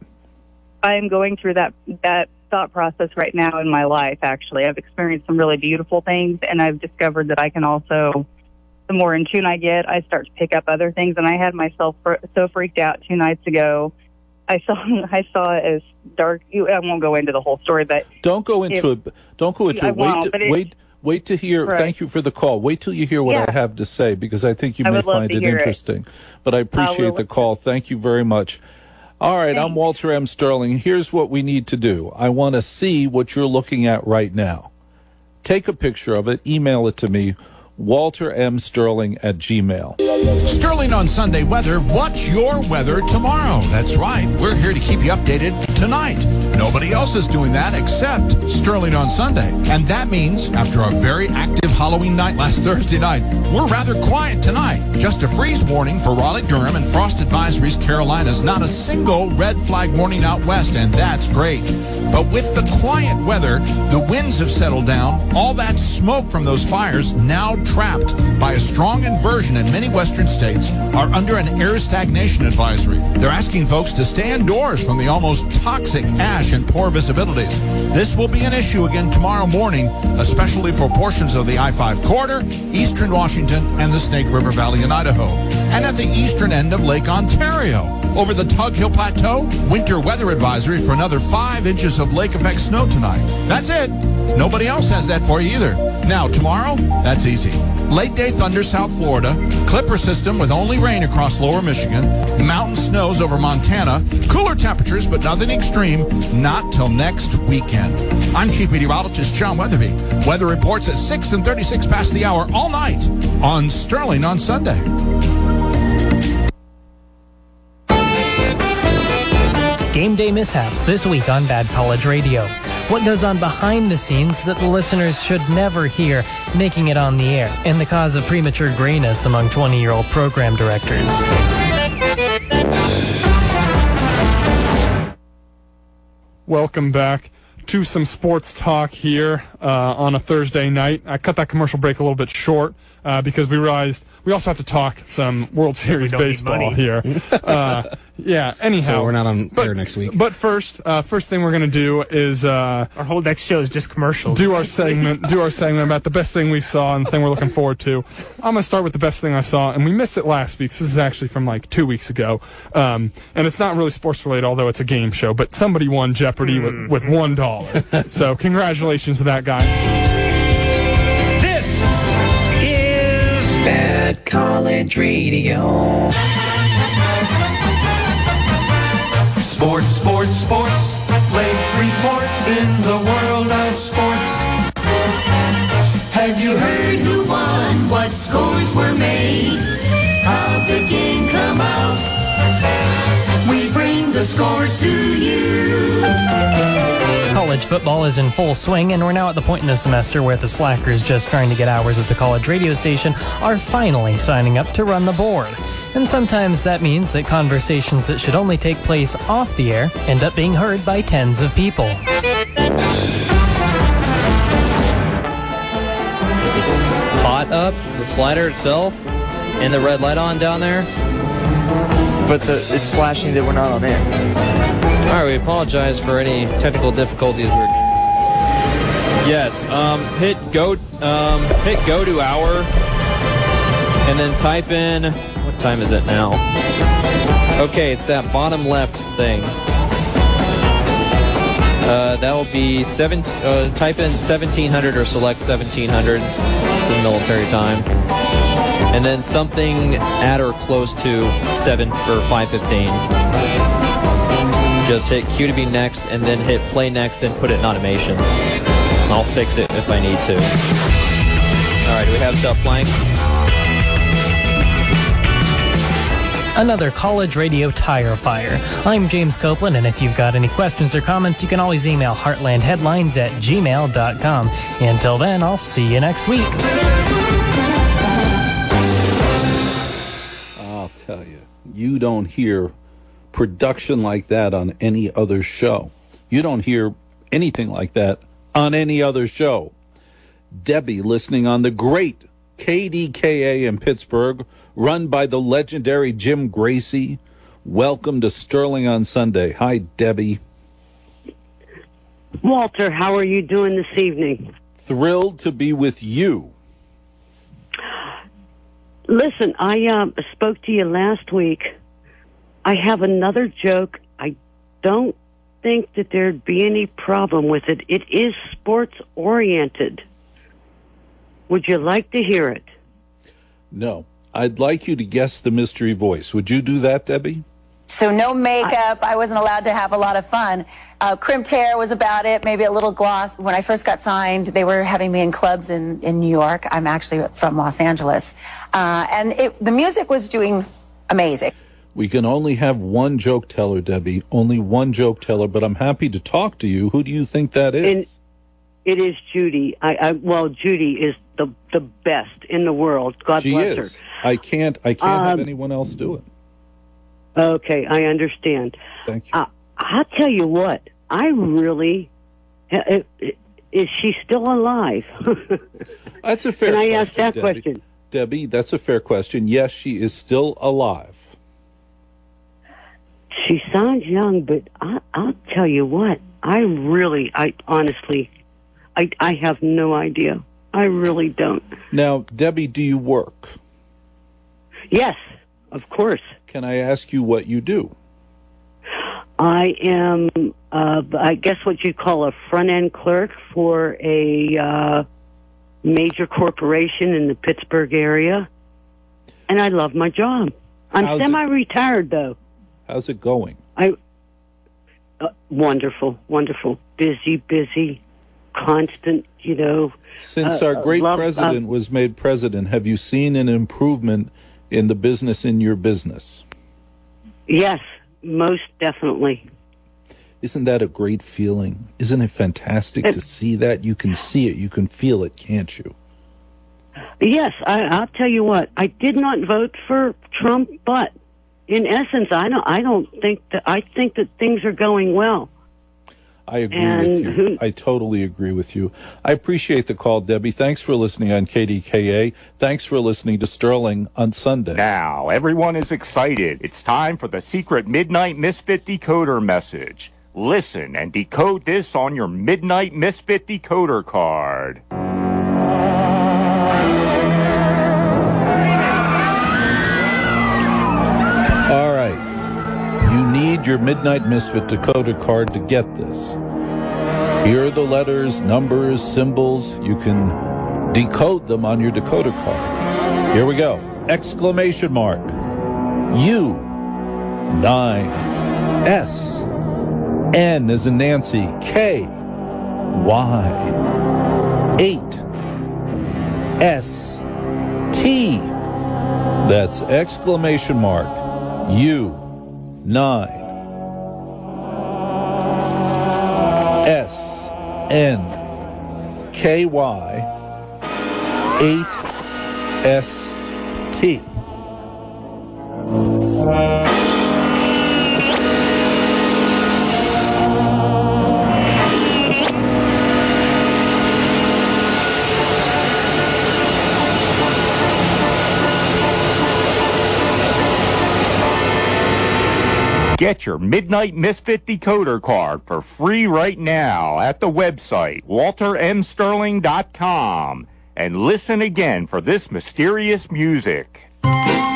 [SPEAKER 1] I am going through that that thought process right now in my life, actually. I've experienced some really beautiful things, and I've discovered that I can also, the more in tune I get, I start to pick up other things. And I had myself fr- so freaked out two nights ago. I saw I saw it as dark. I won't go into the whole story, but
[SPEAKER 4] Don't go into
[SPEAKER 1] If-
[SPEAKER 4] it. Don't go into
[SPEAKER 1] I
[SPEAKER 4] it. Wait,
[SPEAKER 1] won't,
[SPEAKER 4] to,
[SPEAKER 1] but it-
[SPEAKER 4] wait, wait to hear.
[SPEAKER 1] Right.
[SPEAKER 4] Thank you for the call. Wait till you hear what
[SPEAKER 1] Yeah.
[SPEAKER 4] I have to say because I think you
[SPEAKER 1] I
[SPEAKER 4] may
[SPEAKER 1] would love
[SPEAKER 4] find
[SPEAKER 1] to
[SPEAKER 4] it
[SPEAKER 1] hear it.
[SPEAKER 4] interesting. But I appreciate the
[SPEAKER 1] listen.
[SPEAKER 4] call. Thank you very much. All right, I'm Walter M. Sterling. Here's what we need to do. I want to see what you're looking at right now. Take a picture of it. Email it to me. Walter M. Sterling at Gmail.
[SPEAKER 3] Sterling on Sunday weather. What's your weather tomorrow? That's right. We're here to keep you updated tonight. Nobody else is doing that except Sterling on Sunday. And that means after a very active Halloween night last Thursday night, we're rather quiet tonight. Just a freeze warning for Raleigh-Durham and frost advisories Carolinas. Not a single red flag warning out west, and that's great. But with the quiet weather, the winds have settled down. All that smoke from those fires now trapped by a strong inversion in many western states are under an air stagnation advisory. They're asking folks to stay indoors from the almost toxic ash and poor visibilities. This will be an issue again tomorrow morning, especially for portions of the I five corridor, eastern Washington, and the Snake River Valley in Idaho, and at the eastern end of Lake Ontario. Over the Tug Hill Plateau, winter weather advisory for another five inches of lake effect snow tonight. That's it. Nobody else has that for you either. Now, tomorrow, that's easy. Late day thunder South Florida, Clipper system with only rain across lower Michigan, mountain snows over Montana, cooler temperatures but nothing extreme, not till next weekend. I'm Chief Meteorologist John Weatherby. Weather reports at six and thirty-six past the hour all night on Sterling on Sunday.
[SPEAKER 6] Game day mishaps this week on Bad College Radio. What goes on behind the scenes that the listeners should never hear making it on the air, and the cause of premature grayness among twenty-year-old program directors.
[SPEAKER 7] Welcome back to some sports talk here uh, on a Thursday night. I cut that commercial break a little bit short uh, because we realized we also have to talk some World Series
[SPEAKER 10] don't need
[SPEAKER 7] baseball
[SPEAKER 10] money.
[SPEAKER 7] here. Uh, yeah, anyhow.
[SPEAKER 10] So we're not on
[SPEAKER 7] but,
[SPEAKER 10] air next week.
[SPEAKER 7] But first, uh, first thing we're going to do is uh,
[SPEAKER 10] Our whole next show is just commercials.
[SPEAKER 7] do our segment. Do our segment about the best thing we saw and the thing we're looking forward to. I'm going to start with the best thing I saw, and we missed it last week. So this is actually from like two weeks ago, um, and it's not really sports related, although it's a game show. But somebody won Jeopardy
[SPEAKER 10] Mm.
[SPEAKER 7] with, with one dollar. So congratulations to that guy.
[SPEAKER 10] This is Bad College Radio.
[SPEAKER 23] Sports, sports, sports. Late reports in the world of sports.
[SPEAKER 5] Have you heard who won? What scores were made? How'd the game come out? We bring the scores to you.
[SPEAKER 6] College football is in full swing, and we're now at the point in the semester where the slackers just trying to get hours at the college radio station are finally signing up to run the board. And sometimes that means that conversations that should only take place off the air end up being heard by tens of people.
[SPEAKER 10] Is this spot up, the slider itself, and the red light on down there?
[SPEAKER 24] But the, it's flashing that we're not on air.
[SPEAKER 10] All right, we apologize for any technical difficulties. We're... Yes, um, hit go, um, hit go to hour, and then type in. What time is it now? Okay, it's that bottom left thing. Uh, that will be seven. Uh, type in seventeen hundred or select seventeen hundred. It's in military time. And then something at or close to seven or five fifteen. Just hit Q to be next, and then hit play next, and put it in automation. I'll fix it if I need to. All right, do we have stuff playing?
[SPEAKER 6] Another college radio tire fire. I'm James Copeland, and if you've got any questions or comments, you can always email heartlandheadlines at gmail dot com. Until then, I'll see you next week.
[SPEAKER 4] I'll tell you, you don't hear production like that on any other show. You don't hear anything like that on any other show. Debbie listening on the great K D K A in Pittsburgh, run by the legendary Jim Gracie. Welcome to Sterling on Sunday. Hi, Debbie.
[SPEAKER 12] Walter, how are you doing this evening?
[SPEAKER 4] Thrilled to be with you.
[SPEAKER 12] Listen, I uh, spoke to you last week. I have another joke. I don't think that there'd be any problem with it. It is sports-oriented. Would you like to hear it?
[SPEAKER 4] No. I'd like you to guess the mystery voice. Would you do that, Debbie?
[SPEAKER 11] So no makeup. I, I wasn't allowed to have a lot of fun. Uh, crimped hair was about it, maybe a little gloss. When I first got signed, they were having me in clubs in, in New York. I'm actually from Los Angeles. Uh, and it, the music was doing amazing.
[SPEAKER 4] We can only have one joke teller, Debbie. Only one joke teller, but I'm happy to talk to you. Who do you think that is?
[SPEAKER 12] And it is Judy. I, I well, Judy is the the best in the world. God
[SPEAKER 4] she
[SPEAKER 12] bless
[SPEAKER 4] is.
[SPEAKER 12] her.
[SPEAKER 4] I can't. I can't
[SPEAKER 12] um,
[SPEAKER 4] have anyone else do it.
[SPEAKER 12] Okay, I understand.
[SPEAKER 4] Thank you.
[SPEAKER 12] Uh, I'll tell you what. I really uh, is she still alive?
[SPEAKER 4] That's a fair.
[SPEAKER 12] Can I
[SPEAKER 4] question,
[SPEAKER 12] ask that
[SPEAKER 4] Debbie.
[SPEAKER 12] question?
[SPEAKER 4] Debbie, that's a fair question. Yes, she is still alive.
[SPEAKER 12] She sounds young, but I, I'll tell you what. I really, I honestly, I I have no idea. I really don't.
[SPEAKER 4] Now, Debbie, do you work?
[SPEAKER 12] Yes, of course.
[SPEAKER 4] Can I ask you what you do?
[SPEAKER 12] I am, uh, I guess what you'd call a front-end clerk for a uh, major corporation in the Pittsburgh area. And I love my job. I'm
[SPEAKER 4] How's it-
[SPEAKER 12] semi-retired, though.
[SPEAKER 4] How's it going?
[SPEAKER 12] I uh, wonderful, wonderful. Busy, busy, constant, you know.
[SPEAKER 4] Since
[SPEAKER 12] uh,
[SPEAKER 4] our great
[SPEAKER 12] love,
[SPEAKER 4] president
[SPEAKER 12] uh,
[SPEAKER 4] was made president, have you seen an improvement in the business in your business?
[SPEAKER 12] Yes, most definitely.
[SPEAKER 4] Isn't that a great feeling? Isn't it fantastic
[SPEAKER 12] It-
[SPEAKER 4] to see that? You can see it. You can feel it, can't you?
[SPEAKER 12] Yes, I, I'll tell you what. I did not vote for Trump, but in essence, I don't. I don't think that. I think that things are going well.
[SPEAKER 4] I agree
[SPEAKER 12] And
[SPEAKER 4] with you.
[SPEAKER 12] who-
[SPEAKER 4] I totally agree with you. I appreciate the call, Debbie. Thanks for listening on K D K A. Thanks for listening to Sterling on Sunday.
[SPEAKER 13] Now, everyone is excited. It's time for the secret Midnight Misfit Decoder message. Listen and decode this on your Midnight Misfit Decoder card.
[SPEAKER 4] All right. You need your Midnight Misfit decoder card to get this. Here are the letters, numbers, symbols. You can decode them on your decoder card. Here we go. Exclamation mark. U. Nine. S. N as in Nancy. K. Y. Eight. S. T. That's exclamation mark. U. Nine. S. N. K. Y. Eight. S. T.
[SPEAKER 13] Get your Midnight Misfit Decoder card for free right now at the website walter m sterling dot com and listen again for this mysterious music.
[SPEAKER 4] All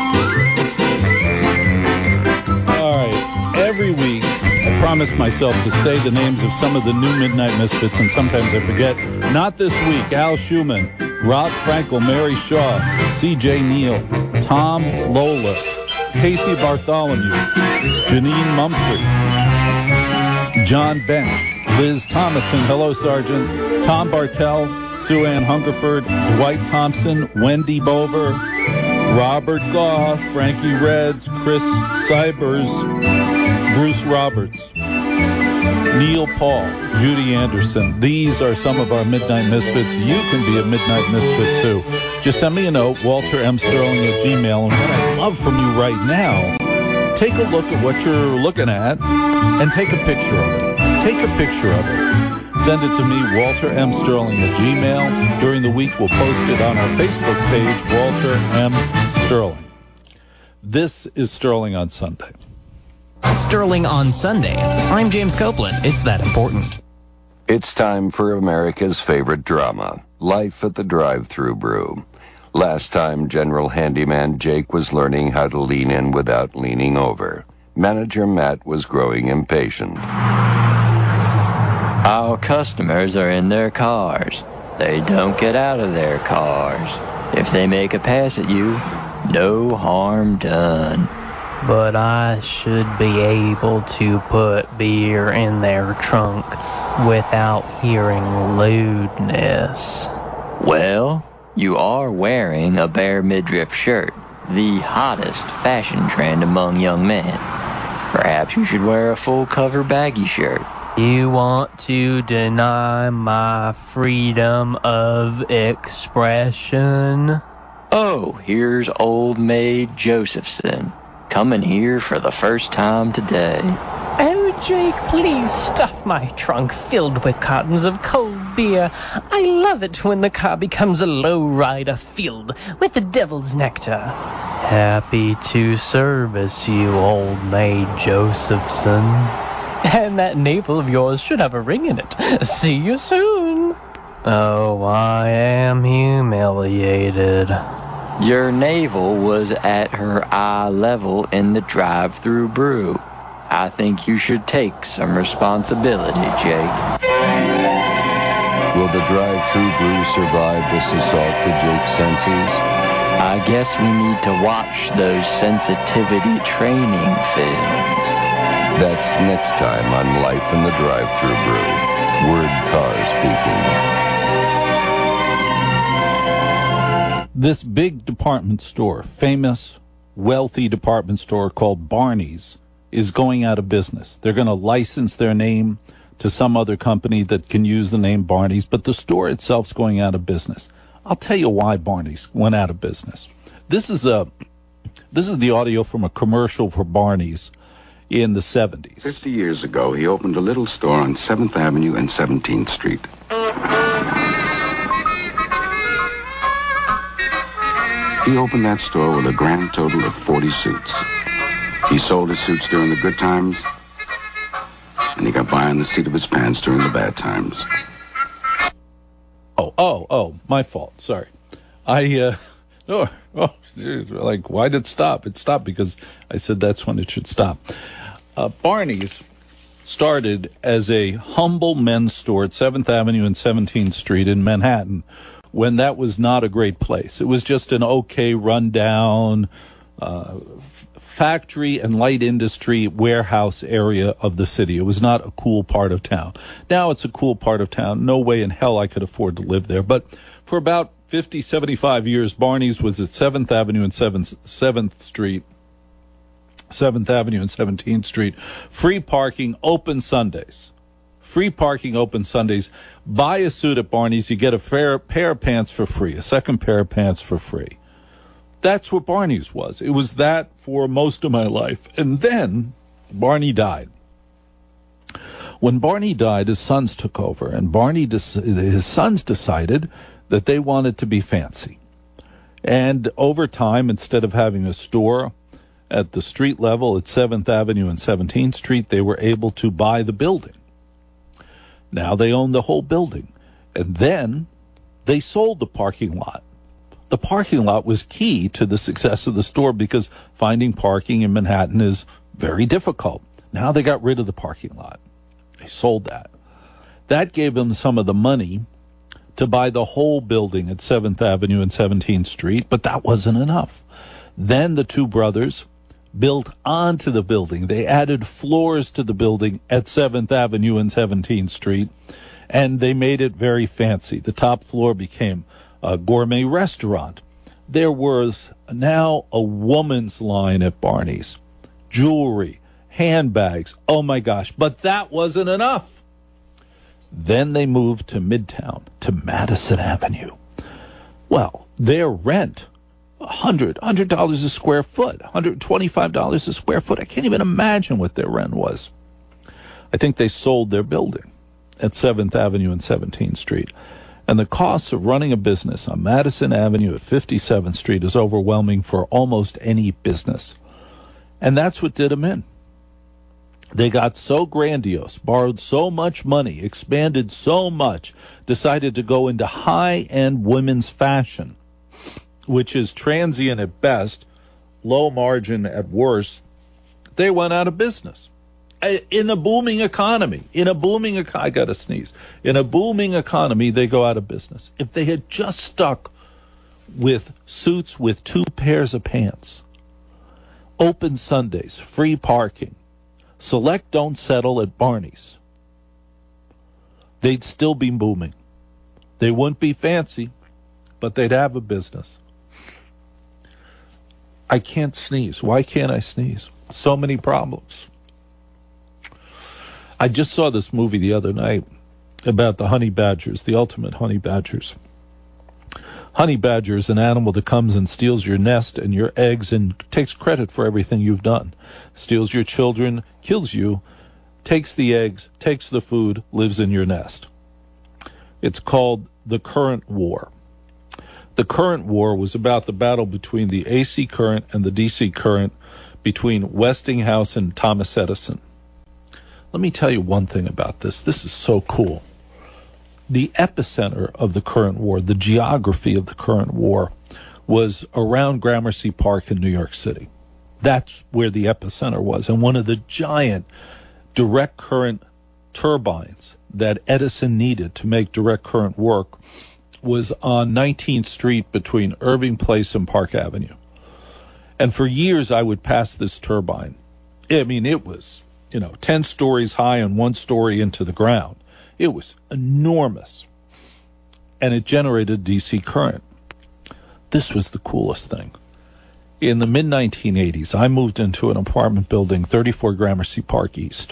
[SPEAKER 4] right. Every week, I promise myself to say the names of some of the new Midnight Misfits, and sometimes I forget. Not this week. Al Schumann, Rob Frankel, Mary Shaw, C J Neal, Tom Lola, Casey Bartholomew, Janine Mumfrey, John Bench, Liz Thomason, hello, Sergeant. Tom Bartell, Sue Ann Hungerford, Dwight Thompson, Wendy Bover, Robert Goff, Frankie Reds, Chris Cybers, Bruce Roberts, Neil Paul, Judy Anderson. These are some of our Midnight Misfits. You can be a Midnight Misfit, too. Just send me a note, Walter M. Sterling at Gmail. And what I'd love from you right now, take a look at what you're looking at and take a picture of it. Take a picture of it. Send it to me, Walter M. Sterling at Gmail. During the week, we'll post it on our Facebook page, Walter M. Sterling. This is Sterling on Sunday.
[SPEAKER 6] Sterling on Sunday. I'm James Copeland. It's that important.
[SPEAKER 9] It's time for America's favorite drama, Life at the Drive-Thru Brew. Last time, General Handyman Jake was learning how to lean in without leaning over. Manager Matt was growing impatient.
[SPEAKER 2] Our customers are in their cars. They don't get out of their cars. If they make a pass at you, no harm done.
[SPEAKER 6] But I should be able to put beer in their trunk without hearing lewdness.
[SPEAKER 2] Well, you are wearing a bare midriff shirt, the hottest fashion trend among young men. Perhaps you should wear a full cover baggy shirt.
[SPEAKER 6] You want to deny my freedom of expression?
[SPEAKER 2] Oh, here's old maid Josephson, coming here for the first time today.
[SPEAKER 6] Oh, Jake, please stuff my trunk filled with cartons of cold beer. I love it when the car becomes a lowrider filled with the devil's nectar. Happy to service you, old maid Josephson. And that navel of yours should have a ring in it. See you soon. Oh, I am humiliated.
[SPEAKER 2] Your navel was at her eye level in the drive-thru brew. I think you should take some responsibility, Jake.
[SPEAKER 9] Will the drive-thru brew survive this assault to Jake's senses?
[SPEAKER 2] I guess we need to watch those sensitivity training films.
[SPEAKER 9] That's next time on Life in the Drive-Thru Brew. Word Car speaking.
[SPEAKER 4] This big department store, famous, wealthy department store called Barney's, is going out of business. They're going to license their name to some other company that can use the name Barney's, but the store itself's going out of business. I'll tell you why Barney's went out of business. This is a this is the audio from a commercial for Barney's in the seventies.
[SPEAKER 8] Fifty years ago, he opened a little store on seventh Avenue and seventeenth Street. He opened that store with a grand total of forty suits. He sold his suits during the good times, and he got by on the seat of his pants during the bad times.
[SPEAKER 4] Oh, oh, oh, my fault. Sorry. I, uh, oh, oh, like, why did it stop? It stopped because I said that's when it should stop. Uh, Barney's started as a humble men's store at seventh Avenue and seventeenth Street in Manhattan when that was not a great place. It was just an okay, rundown uh, f- factory and light industry warehouse area of the city. It was not a cool part of town. Now it's a cool part of town. No way in hell I could afford to live there. But for about fifty, seventy-five years, Barney's was at seventh Avenue and seventh, seventh Street. seventh Avenue and seventeenth Street. Free parking, open Sundays. Free parking, open Sundays. Buy a suit at Barney's, you get a fair pair of pants for free, a second pair of pants for free. That's what Barney's was. It was that for most of my life. And then Barney died. When Barney died, his sons took over, and Barney, his sons decided that they wanted to be fancy. And over time, instead of having a store at the street level at seventh Avenue and seventeenth Street, they were able to buy the building. Now they own the whole building. And then they sold the parking lot. The parking lot was key to the success of the store because finding parking in Manhattan is very difficult. Now they got rid of the parking lot. They sold that. That gave them some of the money to buy the whole building at seventh Avenue and seventeenth Street, but that wasn't enough. Then the two brothers built onto the building. They added floors to the building at seventh Avenue and seventeenth Street, and they made it very fancy. The top floor became a gourmet restaurant. There was now a woman's line at Barney's. Jewelry, handbags, oh my gosh. But that wasn't enough. Then they moved to Midtown, to Madison Avenue. Well, their rent, one hundred dollars, one hundred dollars a square foot, one hundred twenty-five dollars a square foot. I can't even imagine what their rent was. I think they sold their building at seventh Avenue and seventeenth Street. And the cost of running a business on Madison Avenue at fifty-seventh Street is overwhelming for almost any business. And that's what did them in. They got so grandiose, borrowed so much money, expanded so much, decided to go into high-end women's fashion, which is transient at best, low margin at worst. They went out of business. In a booming economy, in a booming, eco- I got to sneeze. In a booming economy, they go out of business. If they had just stuck with suits with two pairs of pants, open Sundays, free parking, select, don't settle at Barney's, they'd still be booming. They wouldn't be fancy, but they'd have a business. I can't sneeze. Why can't I sneeze? So many problems. I just saw this movie the other night about the honey badgers, the ultimate honey badgers. Honey badger is an animal that comes and steals your nest and your eggs and takes credit for everything you've done. Steals your children, kills you, takes the eggs, takes the food, lives in your nest. It's called the Current War. The Current War was about the battle between the A C current and the D C current between Westinghouse and Thomas Edison. Let me tell you one thing about this. This is so cool. The epicenter of the current war, the geography of the current war, was around Gramercy Park in New York City. That's where the epicenter was. And one of the giant direct current turbines that Edison needed to make direct current work was on nineteenth Street between Irving Place and Park Avenue. And for years, I would pass this turbine. I mean, it was, you know, ten stories high and one story into the ground. It was enormous. And it generated D C current. This was the coolest thing. In the mid nineteen eighties, I moved into an apartment building, thirty-four Gramercy Park East.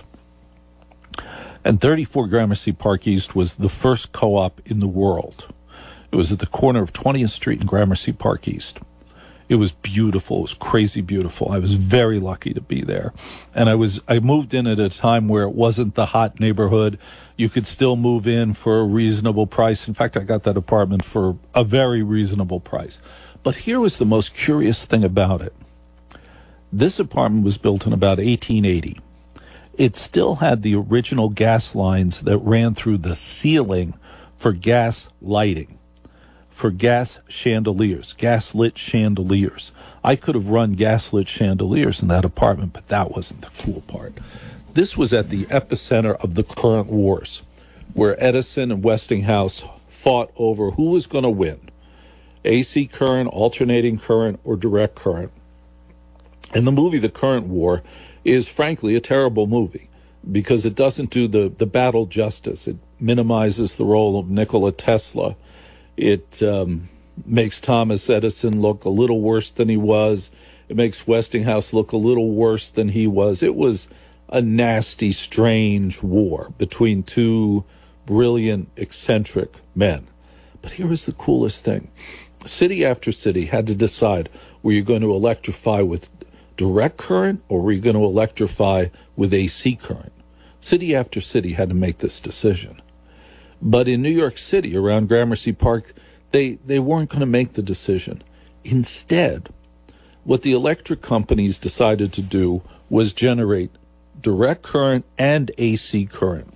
[SPEAKER 4] And thirty-four Gramercy Park East was the first co-op in the world. It was at the corner of twentieth Street and Gramercy Park East. It was beautiful. It was crazy beautiful. I was very lucky to be there. And I was I moved in at a time where it wasn't the hot neighborhood. You could still move in for a reasonable price. In fact, I got that apartment for a very reasonable price. But here was the most curious thing about it. This apartment was built in about eighteen eighty. It still had the original gas lines that ran through the ceiling for gas lighting, for gas chandeliers, gas-lit chandeliers. I could have run gas-lit chandeliers in that apartment, but that wasn't the cool part. This was at the epicenter of the current wars, where Edison and Westinghouse fought over who was going to win, A C current, alternating current, or direct current. And the movie The Current War is, frankly, a terrible movie because it doesn't do the, the battle justice. It minimizes the role of Nikola Tesla. It um, makes Thomas Edison look a little worse than he was. It makes Westinghouse look a little worse than he was. It was a nasty, strange war between two brilliant, eccentric men. But here was the coolest thing. City after city had to decide, were you going to electrify with direct current or were you going to electrify with A C current? City after city had to make this decision. But in New York City, around Gramercy Park, they, they weren't going to make the decision. Instead, what the electric companies decided to do was generate direct current and A C current.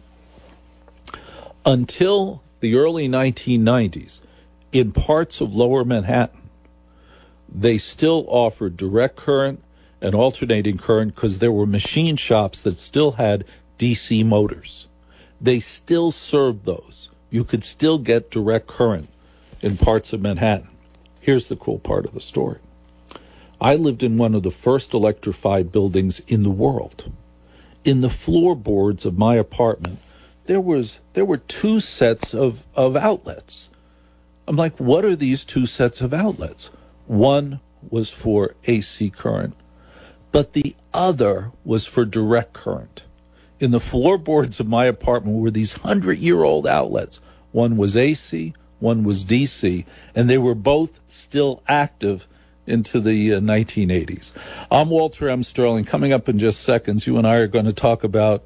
[SPEAKER 4] Until the early nineteen nineties, in parts of Lower Manhattan, they still offered direct current and alternating current because there were machine shops that still had D C motors. They still served those. You could still get direct current in parts of Manhattan. Here's the cool part of the story. I lived in one of the first electrified buildings in the world. In the floorboards of my apartment, there was there were two sets of, of outlets. I'm like, what are these two sets of outlets? One was for A C current, but the other was for direct current. In the floorboards of my apartment were these hundred-year-old outlets. One was A C, one was D C, and they were both still active into the uh, nineteen eighties. I'm Walter M. Sterling. Coming up in just seconds, you and I are going to talk about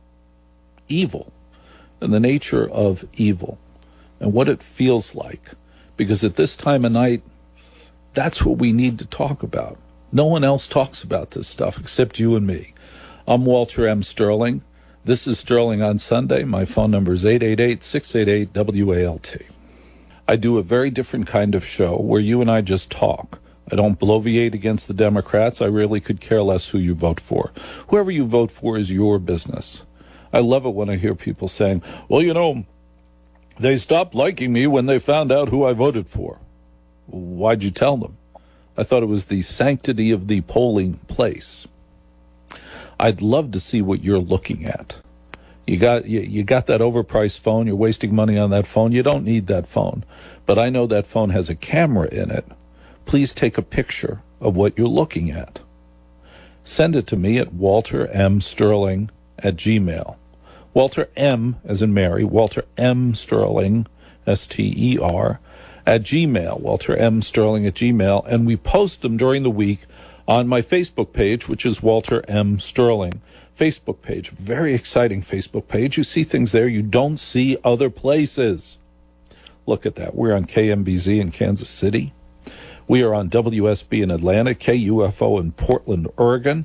[SPEAKER 4] evil and the nature of evil and what it feels like. Because at this time of night, that's what we need to talk about. No one else talks about this stuff except you and me. I'm Walter M. Sterling. This is Sterling on Sunday. My phone number is eight eight eight, six eight eight, W A L T. I do a very different kind of show where you and I just talk. I don't bloviate against the Democrats. I really could care less who you vote for. Whoever you vote for is your business. I love it when I hear people saying, well, you know, they stopped liking me when they found out who I voted for. Why'd you tell them? I thought it was the sanctity of the polling place. I'd love to see what you're looking at. You got you, you got that overpriced phone. You're wasting money on that phone. You don't need that phone. But I know that phone has a camera in it. Please take a picture of what you're looking at. Send it to me at Walter M. Sterling at Gmail. Walter M. as in Mary, Walter M. Sterling, S T E R, at Gmail, Walter M. Sterling at Gmail, and we post them during the week on my Facebook page, which is Walter M. Sterling. Facebook page, very exciting Facebook page. You see things there you don't see other places. Look at that. We're on K M B Z in Kansas City. We are on W S B in Atlanta, K U F O in Portland, Oregon.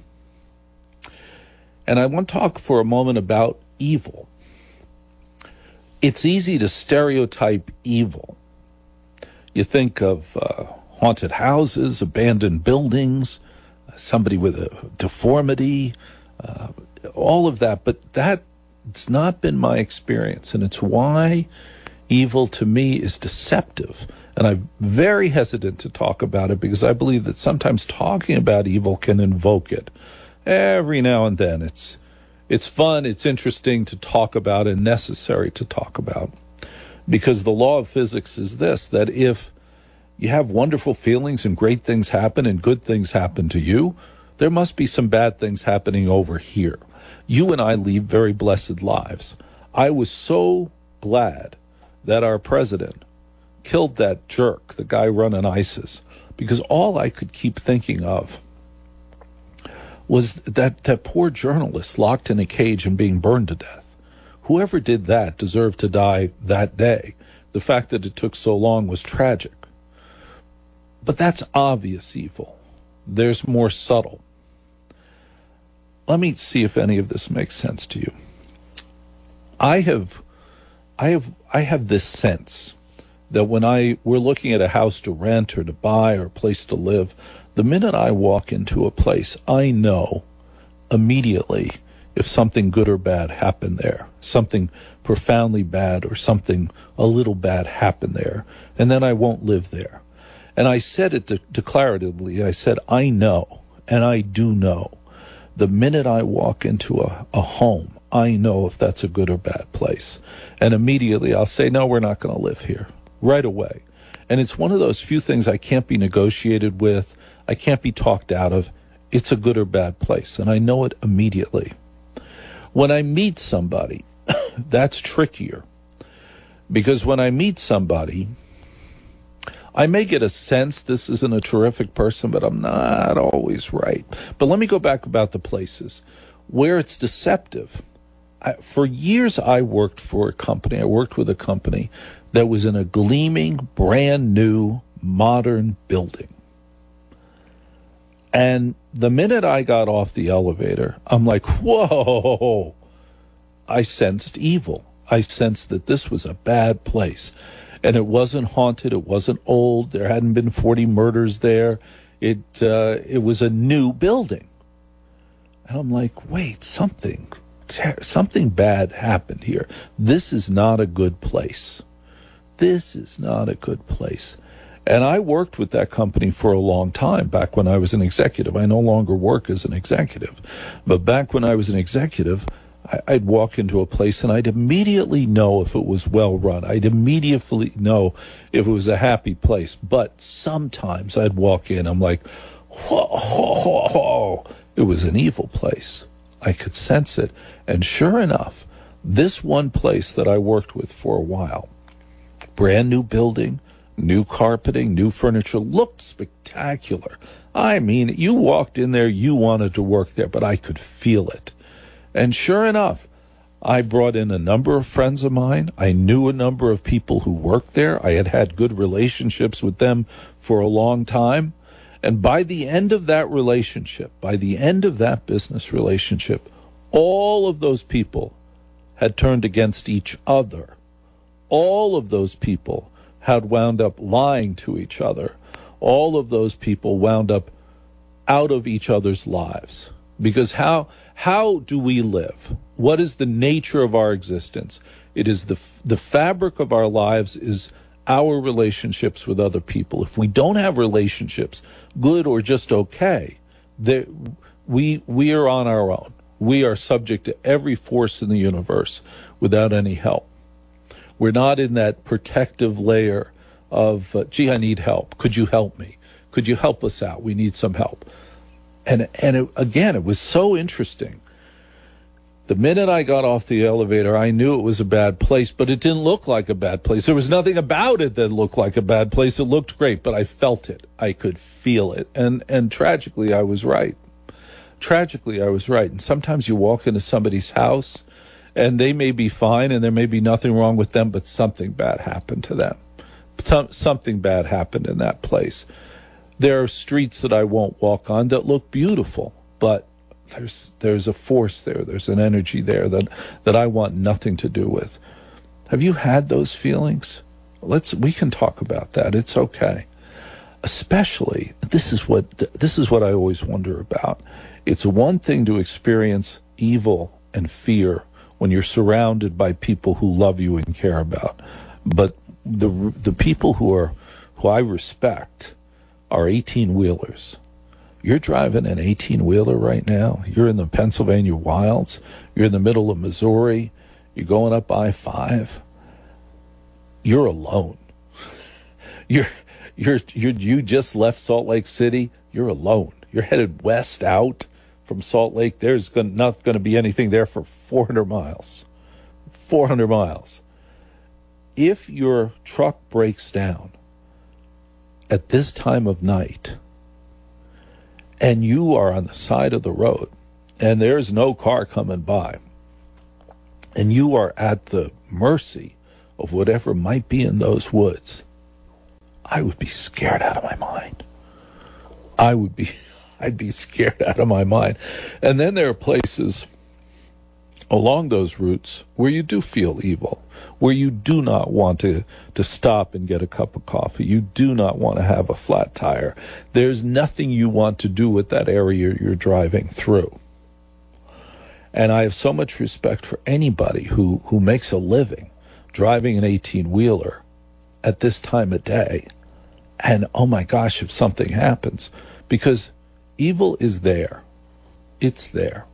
[SPEAKER 4] And I want to talk for a moment about evil. It's easy to stereotype evil. You think of uh, haunted houses, abandoned buildings, somebody with a deformity, uh, all of that. But that's not been my experience. And it's why evil to me is deceptive. And I'm very hesitant to talk about it because I believe that sometimes talking about evil can invoke it. Every now and then it's it's fun, it's interesting to talk about and necessary to talk about. Because the law of physics is this, that if you have wonderful feelings and great things happen and good things happen to you, there must be some bad things happening over here. You and I lead very blessed lives. I was so glad that our president killed that jerk, the guy running ISIS, because all I could keep thinking of was that, that poor journalist locked in a cage and being burned to death. Whoever did that deserved to die that day. The fact that it took so long was tragic. But that's obvious evil. There's more subtle. Let me see if any of this makes sense to you. I have, I have, I have this sense that when I we're looking at a house to rent or to buy or a place to live, the minute I walk into a place, I know immediately if something good or bad happened there, something profoundly bad or something a little bad happened there, and then I won't live there. And I said it de- declaratively. I said, I know, and I do know. The minute I walk into a, a home, I know if that's a good or bad place. And immediately I'll say, no, we're not going to live here. Right away. And it's one of those few things I can't be negotiated with. I can't be talked out of. It's a good or bad place, and I know it immediately. When I meet somebody, that's trickier. Because when I meet somebody, I may get a sense this isn't a terrific person, but I'm not always right. But let me go back about the places where it's deceptive. I, for years, I worked for a company. I worked with a company that was in a gleaming, brand new, modern building. And the minute I got off the elevator, I'm like, whoa, I sensed evil. I sensed that this was a bad place. And it wasn't haunted. It wasn't old. There hadn't been forty murders there. It, uh, it was a new building. And I'm like, wait, something, something bad happened here. This is not a good place. This is not a good place. And I worked with that company for a long time back when I was an executive. I no longer work as an executive. But back when I was an executive, I, I'd walk into a place and I'd immediately know if it was well run. I'd immediately know if it was a happy place. But sometimes I'd walk in, I'm like, whoa, whoa, whoa, whoa. It was an evil place. I could sense it. And sure enough, this one place that I worked with for a while, brand new building, new carpeting, new furniture, looked spectacular. I mean, you walked in there, you wanted to work there, but I could feel it. And sure enough, I brought in a number of friends of mine. I knew a number of people who worked there. I had had good relationships with them for a long time. And by the end of that relationship, by the end of that business relationship, all of those people had turned against each other. All of those people had wound up lying to each other. All of those people wound up out of each other's lives. Because how how do we live? What is the nature of our existence? It is the the fabric of our lives is our relationships with other people. If we don't have relationships, good or just okay, that we we are on our own. We are subject to every force in the universe without any help. We're not in that protective layer of, uh, gee, I need help. Could you help me? Could you help us out? We need some help. And and it, again, it was so interesting. The minute I got off the elevator, I knew it was a bad place, but it didn't look like a bad place. There was nothing about it that looked like a bad place. It looked great, but I felt it. I could feel it. And and tragically, I was right. Tragically, I was right. And sometimes you walk into somebody's house, and they may be fine, and there may be nothing wrong with them, but something bad happened to them. Some, something bad happened in that place. There are streets that I won't walk on that look beautiful, but there's there's a force there. There's an energy there that, that I want nothing to do with. Have you had those feelings? Let's we can talk about that. It's okay. Especially, this is what this is what I always wonder about. It's one thing to experience evil and fear when you're surrounded by people who love you and care about, but the the people who are who I respect are eighteen-wheelers. You're driving an eighteen-wheeler right now. You're in the Pennsylvania wilds. You're in the middle of Missouri. You're going up I five. You're alone. You're you're you're you just left Salt Lake City. You're alone. You're headed west out from Salt Lake. There's gonna, not going to be anything there for four hundred miles. four hundred miles. If your truck breaks down at this time of night, and you are on the side of the road, and there's no car coming by, and you are at the mercy of whatever might be in those woods, I would be scared out of my mind. I would be, I'd be scared out of my mind. And then there are places along those routes where you do feel evil, where you do not want to, to stop and get a cup of coffee. You do not want to have a flat tire. There's nothing you want to do with that area you're driving through. And I have so much respect for anybody who, who makes a living driving an eighteen-wheeler at this time of day. And, oh my gosh, if something happens, because evil is there. It's there.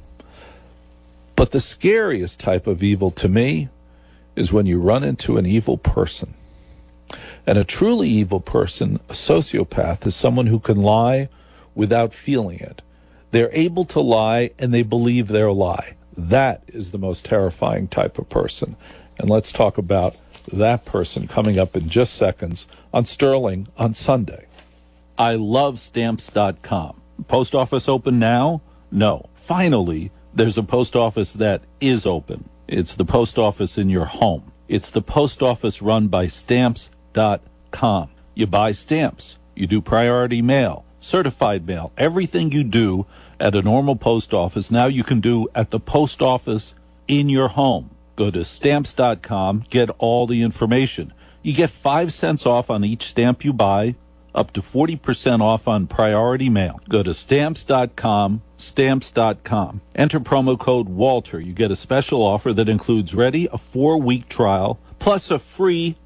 [SPEAKER 4] But the scariest type of evil to me is when you run into an evil person. And a truly evil person, a sociopath, is someone who can lie without feeling it. They're able to lie and they believe their lie. That is the most terrifying type of person. And let's talk about that person coming up in just seconds on Sterling on Sunday. I love Stamps dot com. Post office open now? No. Finally, there's a post office that is open. It's the post office in your home. It's the post office run by Stamps dot com. You buy stamps. You do priority mail, certified mail. Everything you do at a normal post office, now you can do at the post office in your home. Go to Stamps dot com, get all the information. You get five cents off on each stamp you buy, up to forty percent off on priority mail. Go to Stamps dot com, Stamps dot com. Enter promo code Walter. You get a special offer that includes ready, a four-week trial, plus a free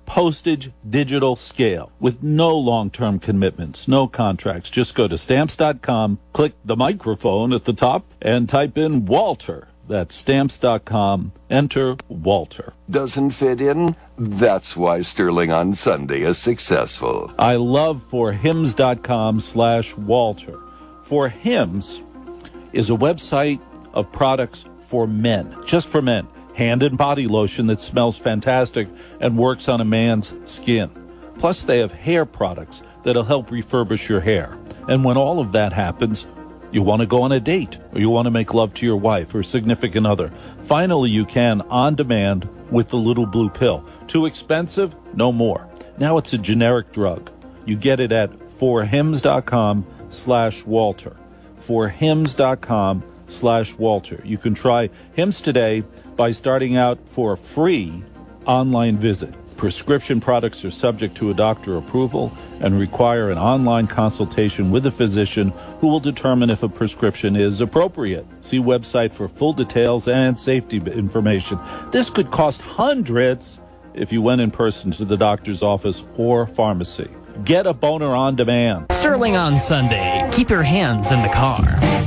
[SPEAKER 4] postage digital scale with no long-term commitments, no contracts. Just go to stamps dot com, click the microphone at the top, and type in Walter. That's stamps dot com. Enter Walter.
[SPEAKER 9] Doesn't fit in? That's why Sterling on Sunday is successful.
[SPEAKER 4] I love for hymns dot com slash Walter. For Hymns is a website of products for men, just for men. Hand and body lotion that smells fantastic and works on a man's skin. Plus, they have hair products that'll help refurbish your hair. And when all of that happens, you want to go on a date, or you want to make love to your wife or significant other. Finally, you can on demand with the little blue pill. Too expensive? No more. Now it's a generic drug. You get it at for hymns dot com slash Walter. for hymns dot com slash Walter. You can try Hymns today by starting out for a free online visit. Prescription products are subject to a doctor approval and require an online consultation with a physician who will determine if a prescription is appropriate. See website for full details and safety information. This could cost hundreds if you went in person to the doctor's office or pharmacy. Get a boner on demand.
[SPEAKER 6] Sterling on Sunday. Keep your hands in the car.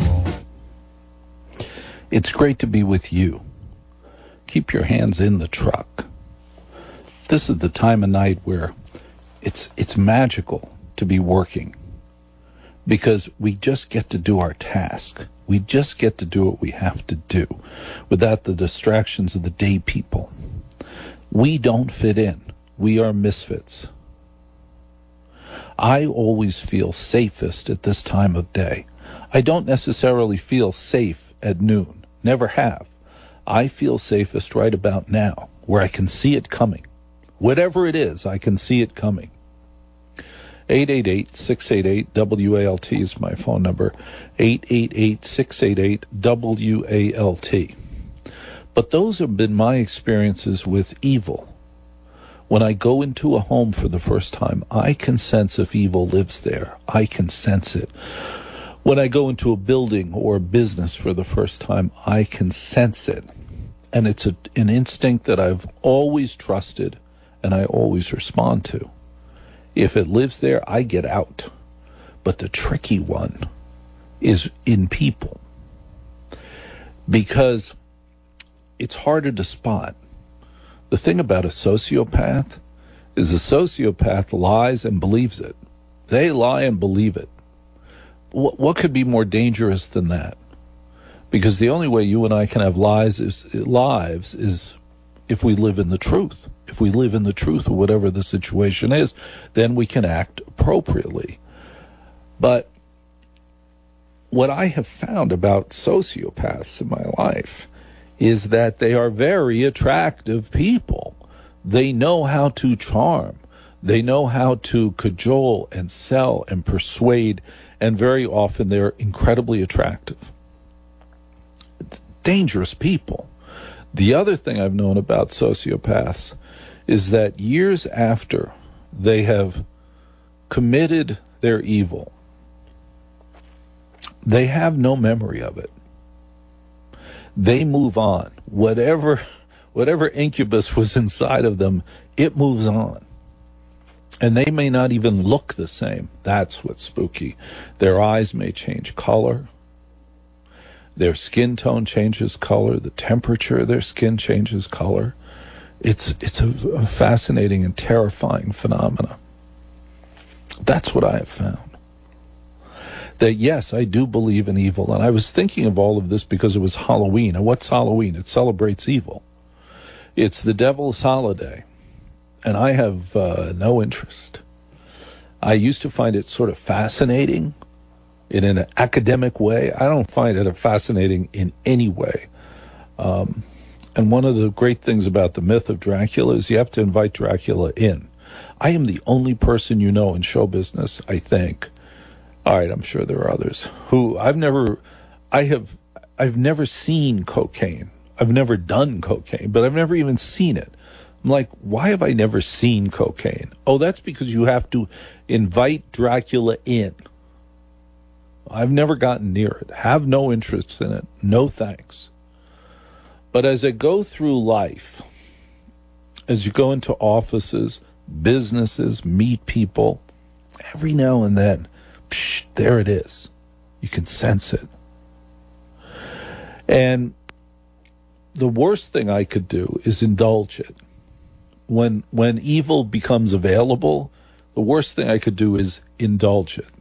[SPEAKER 4] It's great to be with you. Keep your hands in the truck. This is the time of night where it's it's magical to be working because we just get to do our task. We just get to do what we have to do without the distractions of the day people. We don't fit in. We are misfits. I always feel safest at this time of day. I don't necessarily feel safe at noon. Never have. I feel safest right about now, where I can see it coming. Whatever it is, I can see it coming. eight eight eight, six eight eight, W A L T is my phone number. eight eight eight, six eight eight, W A L T. But those have been my experiences with evil. When I go into a home for the first time, I can sense if evil lives there. I can sense it. When I go into a building or a business for the first time, I can sense it. And it's a, an instinct that I've always trusted and I always respond to. If it lives there, I get out. But the tricky one is in people, because it's harder to spot. The thing about a sociopath is a sociopath lies and believes it. They lie and believe it. What, what could be more dangerous than that? Because the only way you and I can have lies is, lives is if we live in the truth. If we live in the truth of whatever the situation is, then we can act appropriately. But what I have found about sociopaths in my life is that they are very attractive people. They know how to charm. They know how to cajole and sell and persuade, and very often they're incredibly attractive. Dangerous people. The other thing I've known about sociopaths is that years after they have committed their evil, they have no memory of it. They move on. Whatever, whatever incubus was inside of them, it moves on. And they may not even look the same. That's what's spooky. Their eyes may change color. Their skin tone changes color. The temperature of their skin changes color. It's it's a, a fascinating and terrifying phenomena. That's what I have found. That, yes, I do believe in evil. And I was thinking of all of this because it was Halloween. And what's Halloween? It celebrates evil. It's the devil's holiday. And I have uh, no interest. I used to find it sort of fascinating in an academic way. I don't find it fascinating in any way. Um, and one of the great things about the myth of Dracula is you have to invite Dracula in. I am the only person you know in show business, I think. All right, I'm sure there are others who I've never, I have, I've never seen cocaine. I've never done cocaine, but I've never even seen it. I'm like, why have I never seen cocaine? Oh, that's because you have to invite Dracula in. I've never gotten near it. Have no interest in it. No thanks. But as I go through life, as you go into offices, businesses, meet people. Every now and then, psh, there it is. You can sense it. And the worst thing I could do is indulge it. When when evil becomes available, the worst thing I could do is indulge it.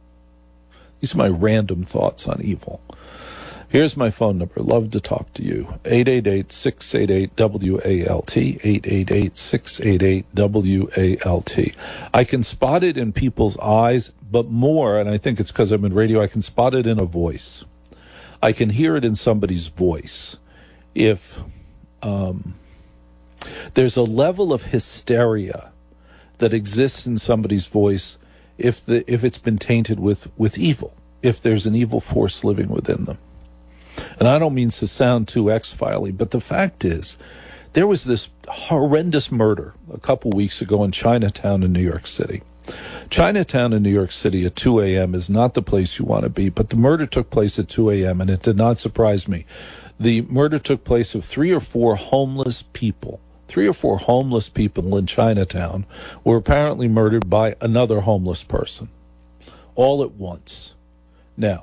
[SPEAKER 4] These are my random thoughts on evil. Here's my phone number. Love to talk to you. eight eight eight, six eight eight, W A L T, eight eight eight, six eight eight, W A L T. I can spot it in people's eyes, but more, and I think it's because I'm in radio, I can spot it in a voice. I can hear it in somebody's voice. If um, there's a level of hysteria that exists in somebody's voice if the if it's been tainted with, with evil, if there's an evil force living within them. And I don't mean to sound too X-Filey, but the fact is, there was this horrendous murder a couple weeks ago in Chinatown in New York City. Chinatown in New York City at two a.m. is not the place you want to be, but the murder took place at two a.m., and it did not surprise me. The murder took place of three or four homeless people. Three or four homeless people in Chinatown were apparently murdered by another homeless person, all at once. Now,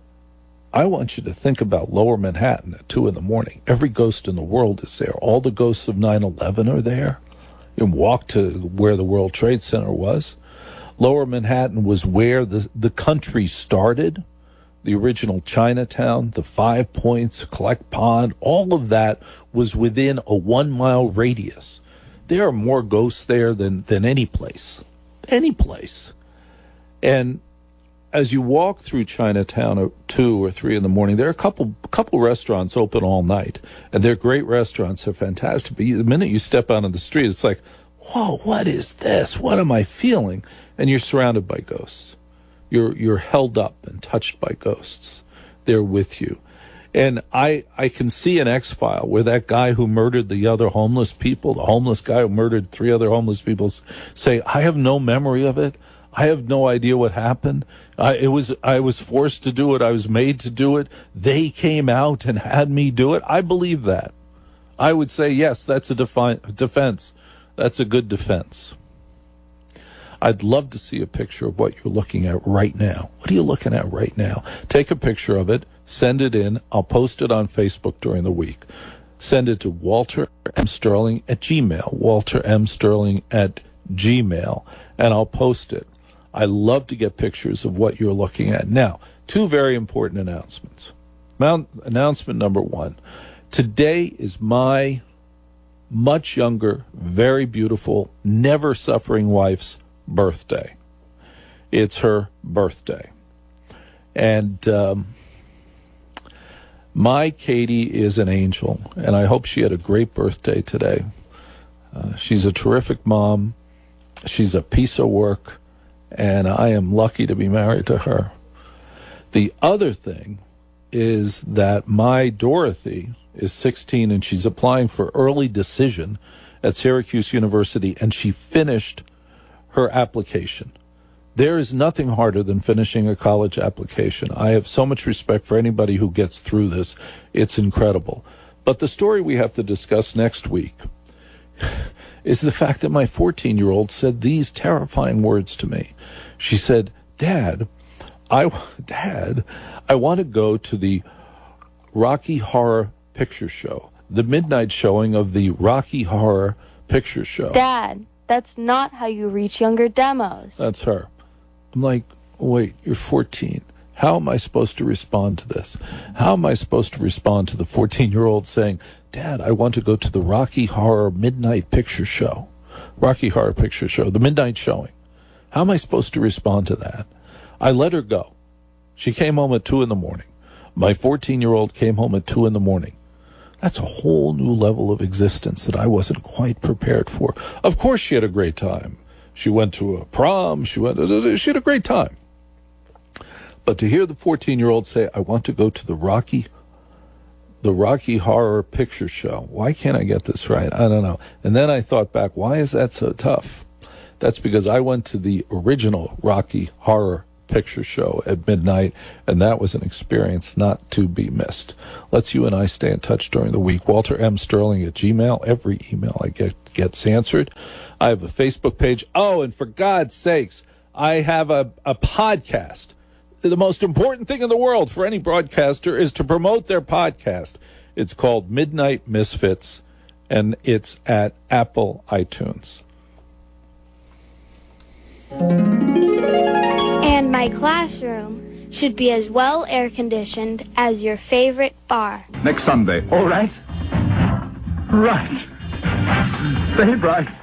[SPEAKER 4] I want you to think about Lower Manhattan at two in the morning. Every ghost in the world is there. All the ghosts of nine eleven are there. You can walk to where the World Trade Center was. Lower Manhattan was where the, the country started. The original Chinatown, the Five Points, Collect Pond, all of that was within a one-mile radius. There are more ghosts there than, than any place. Any place. And as you walk through Chinatown at two or three in the morning, there are a couple couple restaurants open all night, and they're great restaurants. They're fantastic. But you, the minute you step out on the street, it's like, whoa, what is this? What am I feeling? And you're surrounded by ghosts. You're you're held up and touched by ghosts. They're with you. And I I can see an X-File where that guy who murdered the other homeless people, the homeless guy who murdered three other homeless people, say, I have no memory of it. I have no idea what happened. I, it was I was forced to do it. I was made to do it. They came out and had me do it. I believe that. I would say, yes, that's a defi- defense. That's a good defense. I'd love to see a picture of what you're looking at right now. What are you looking at right now? Take a picture of it. Send it in. I'll post it on Facebook during the week. Send it to Walter M. Sterling at Gmail. Walter M. Sterling at Gmail. And I'll post it. I love to get pictures of what you're looking at. Now, two very important announcements. Mount, announcement number one. Today is my much younger, very beautiful, never suffering wife's birthday. It's her birthday. And um, my Katie is an angel, and I hope she had a great birthday today. Uh, she's a terrific mom. She's a piece of work. And I am lucky to be married to her. The other thing is that my Dorothy is sixteen and she's applying for early decision at Syracuse University, and she finished her application. There is nothing harder than finishing a college application. I have so much respect for anybody who gets through this. It's incredible. But the story we have to discuss next week is the fact that my fourteen-year-old said these terrifying words to me. She said, Dad, I, Dad, I want to go to the Rocky Horror Picture Show, the midnight showing of the Rocky Horror Picture Show.
[SPEAKER 17] Dad, that's not how you reach younger demos.
[SPEAKER 4] That's her. I'm like, wait, you're fourteen. How am I supposed to respond to this? How am I supposed to respond to the fourteen-year-old saying, Dad, I want to go to the Rocky Horror Midnight Picture Show. Rocky Horror Picture Show, the midnight showing. How am I supposed to respond to that? I let her go. She came home at two in the morning. My fourteen-year-old came home at two in the morning. That's a whole new level of existence that I wasn't quite prepared for. Of course she had a great time. She went to a prom. She went. She had a great time. But to hear the fourteen-year-old say, I want to go to the Rocky the Rocky Horror Picture Show. Why can't I get this right? I don't know. And then I thought back, why is that so tough? That's because I went to the original Rocky Horror Picture Show at midnight, and that was an experience not to be missed. Let's you and I stay in touch during the week. Walter M. Sterling at Gmail. Every email I get gets answered. I have a Facebook page. Oh, and for God's sakes, I have a, a podcast. The most important thing in the world for any broadcaster is to promote their podcast. It's called Midnight Misfits, and it's at Apple iTunes.
[SPEAKER 17] And my classroom should be as well air-conditioned as your favorite bar.
[SPEAKER 14] Next Sunday. All right. Right. Stay bright.